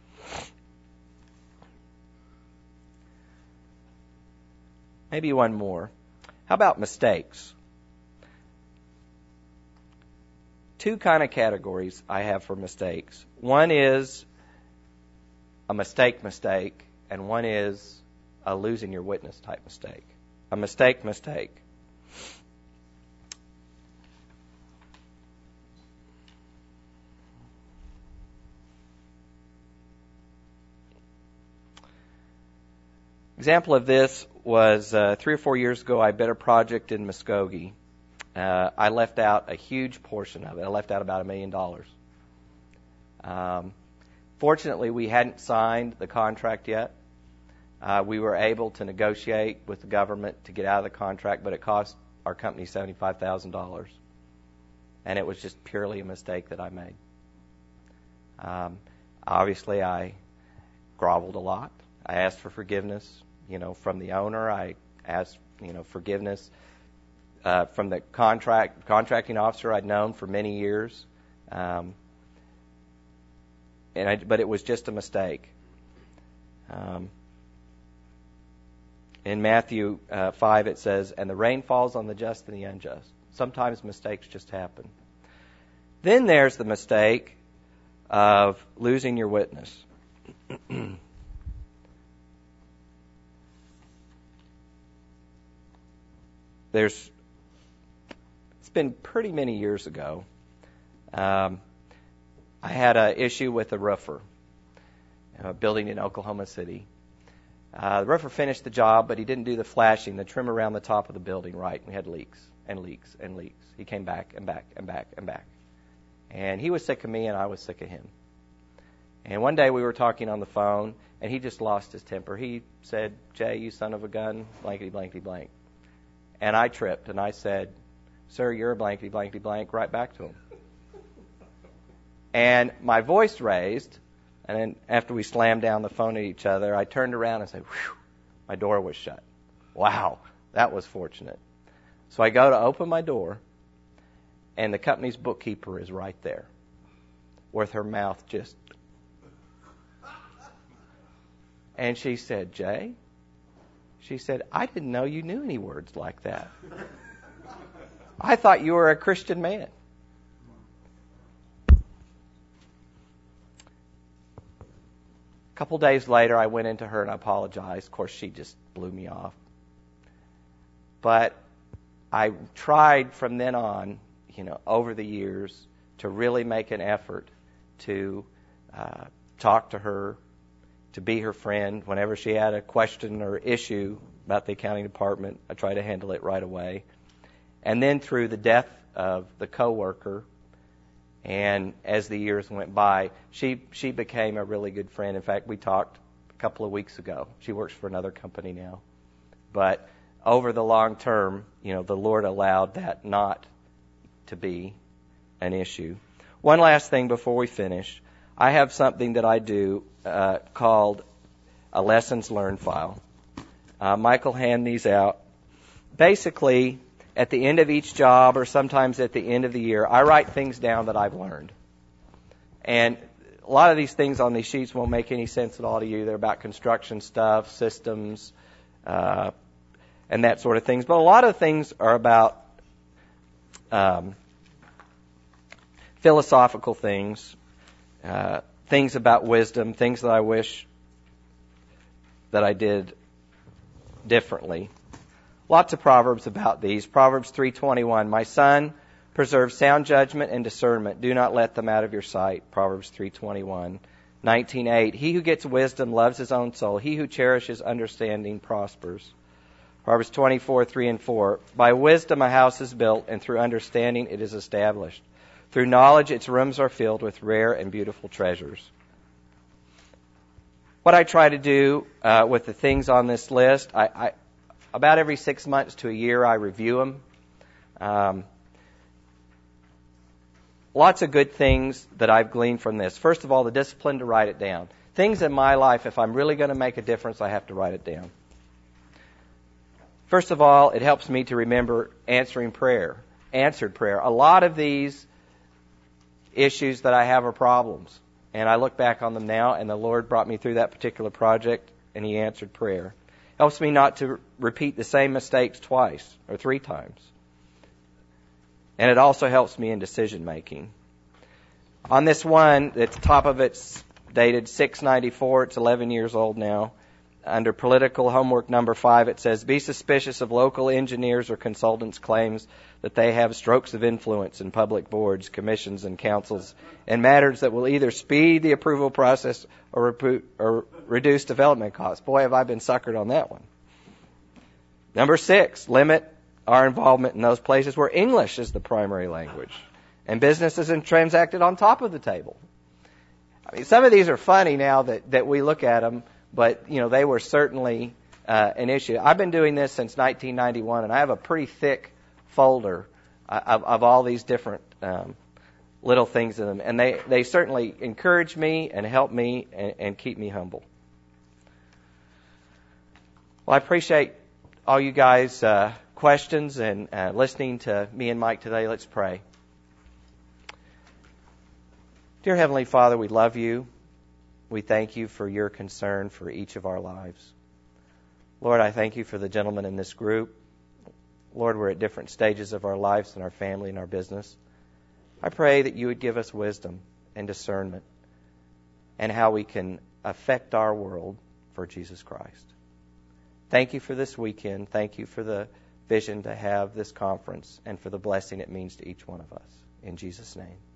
Maybe one more. How about mistakes? Two kind of categories I have for mistakes. One is a mistake mistake, and one is a losing your witness type mistake. A mistake mistake. Example of this was uh, three or four years ago, I bid a project in Muskogee. Uh, I left out a huge portion of it. I left out about a million dollars. Um, fortunately, we hadn't signed the contract yet. Uh, we were able to negotiate with the government to get out of the contract, but it cost our company seventy-five thousand dollars. And it was just purely a mistake that I made. Um, obviously, I groveled a lot. I asked for forgiveness, you know, from the owner. I asked, you know, forgiveness Uh, from the contract contracting officer I'd known for many years, um, and I, but it was just a mistake. Um, in Matthew uh, five, it says, "And the rain falls on the just and the unjust." Sometimes mistakes just happen. Then there's the mistake of losing your witness. There's It's been pretty many years ago. Um, I had an issue with a roofer, a building in Oklahoma City. Uh, the roofer finished the job, but he didn't do the flashing, the trim around the top of the building right. We had leaks and leaks and leaks. He came back and back and back and back. And he was sick of me, and I was sick of him. And one day we were talking on the phone, and he just lost his temper. He said, "Jay, you son of a gun, blankety, blankety, blank." And I tripped, and I said, "Sir, you're a blankety, blankety, blank," right back to him. And my voice raised, and then after we slammed down the phone at each other, I turned around and said, "Whew," my door was shut. Wow, that was fortunate. So I go to open my door, and the company's bookkeeper is right there, with her mouth just... And she said, "Jay," she said, "I didn't know you knew any words like that. I thought you were a Christian man." A couple days later, I went into her and I apologized. Of course, she just blew me off. But I tried from then on, you know, over the years, to really make an effort to uh, talk to her, to be her friend. Whenever she had a question or issue about the accounting department, I tried to handle it right away. And then through the death of the coworker, and as the years went by, she she became a really good friend. In fact, we talked a couple of weeks ago. She works for another company now. But over the long term, you know, the Lord allowed that not to be an issue. One last thing before we finish. I have something that I do uh, called a lessons learned file. Uh, Michael hand these out. Basically, at the end of each job, or sometimes at the end of the year, I write things down that I've learned. And a lot of these things on these sheets won't make any sense at all to you. They're about construction stuff, systems, uh, and that sort of things. But a lot of things are about um, philosophical things, uh, things about wisdom, things that I wish that I did differently. Lots of proverbs about these. Proverbs three twenty-one, my son, preserve sound judgment and discernment. Do not let them out of your sight. Proverbs three twenty-one. nineteen eight, he who gets wisdom loves his own soul. He who cherishes understanding prospers. Proverbs twenty-four, three and four, by wisdom a house is built, and through understanding it is established. Through knowledge its rooms are filled with rare and beautiful treasures. What I try to do uh, with the things on this list, I, I about every six months to a year I review them. Um, lots of good things that I've gleaned from this. First of all, the discipline to write it down. Things in my life, if I'm really going to make a difference, I have to write it down. First of all, it helps me to remember answering prayer, answered prayer. A lot of these issues that I have are problems. And I look back on them now, and the Lord brought me through that particular project, and He answered prayer. Helps me not to repeat the same mistakes twice or three times. And it also helps me in decision making. On this one, at the top of it's dated six ninety-four, it's eleven years old now. Under political homework number five, it says, be suspicious of local engineers or consultants' claims that they have strokes of influence in public boards, commissions, and councils in matters that will either speed the approval process or, repu- or reduce development costs. Boy, have I been suckered on that one. Number six, limit our involvement in those places where English is the primary language and business isn't transacted on top of the table. I mean, some of these are funny now that, that we look at them, but, you know, they were certainly uh, an issue. I've been doing this since nineteen ninety-one, and I have a pretty thick folder of, of all these different um, little things in them. And they, they certainly encourage me and help me and, and keep me humble. Well, I appreciate all you guys' uh, questions and uh, listening to me and Mike today. Let's pray. Dear Heavenly Father, we love you. We thank you for your concern for each of our lives. Lord, I thank you for the gentlemen in this group. Lord, we're at different stages of our lives and our family and our business. I pray that you would give us wisdom and discernment and how we can affect our world for Jesus Christ. Thank you for this weekend. Thank you for the vision to have this conference and for the blessing it means to each one of us. In Jesus' name.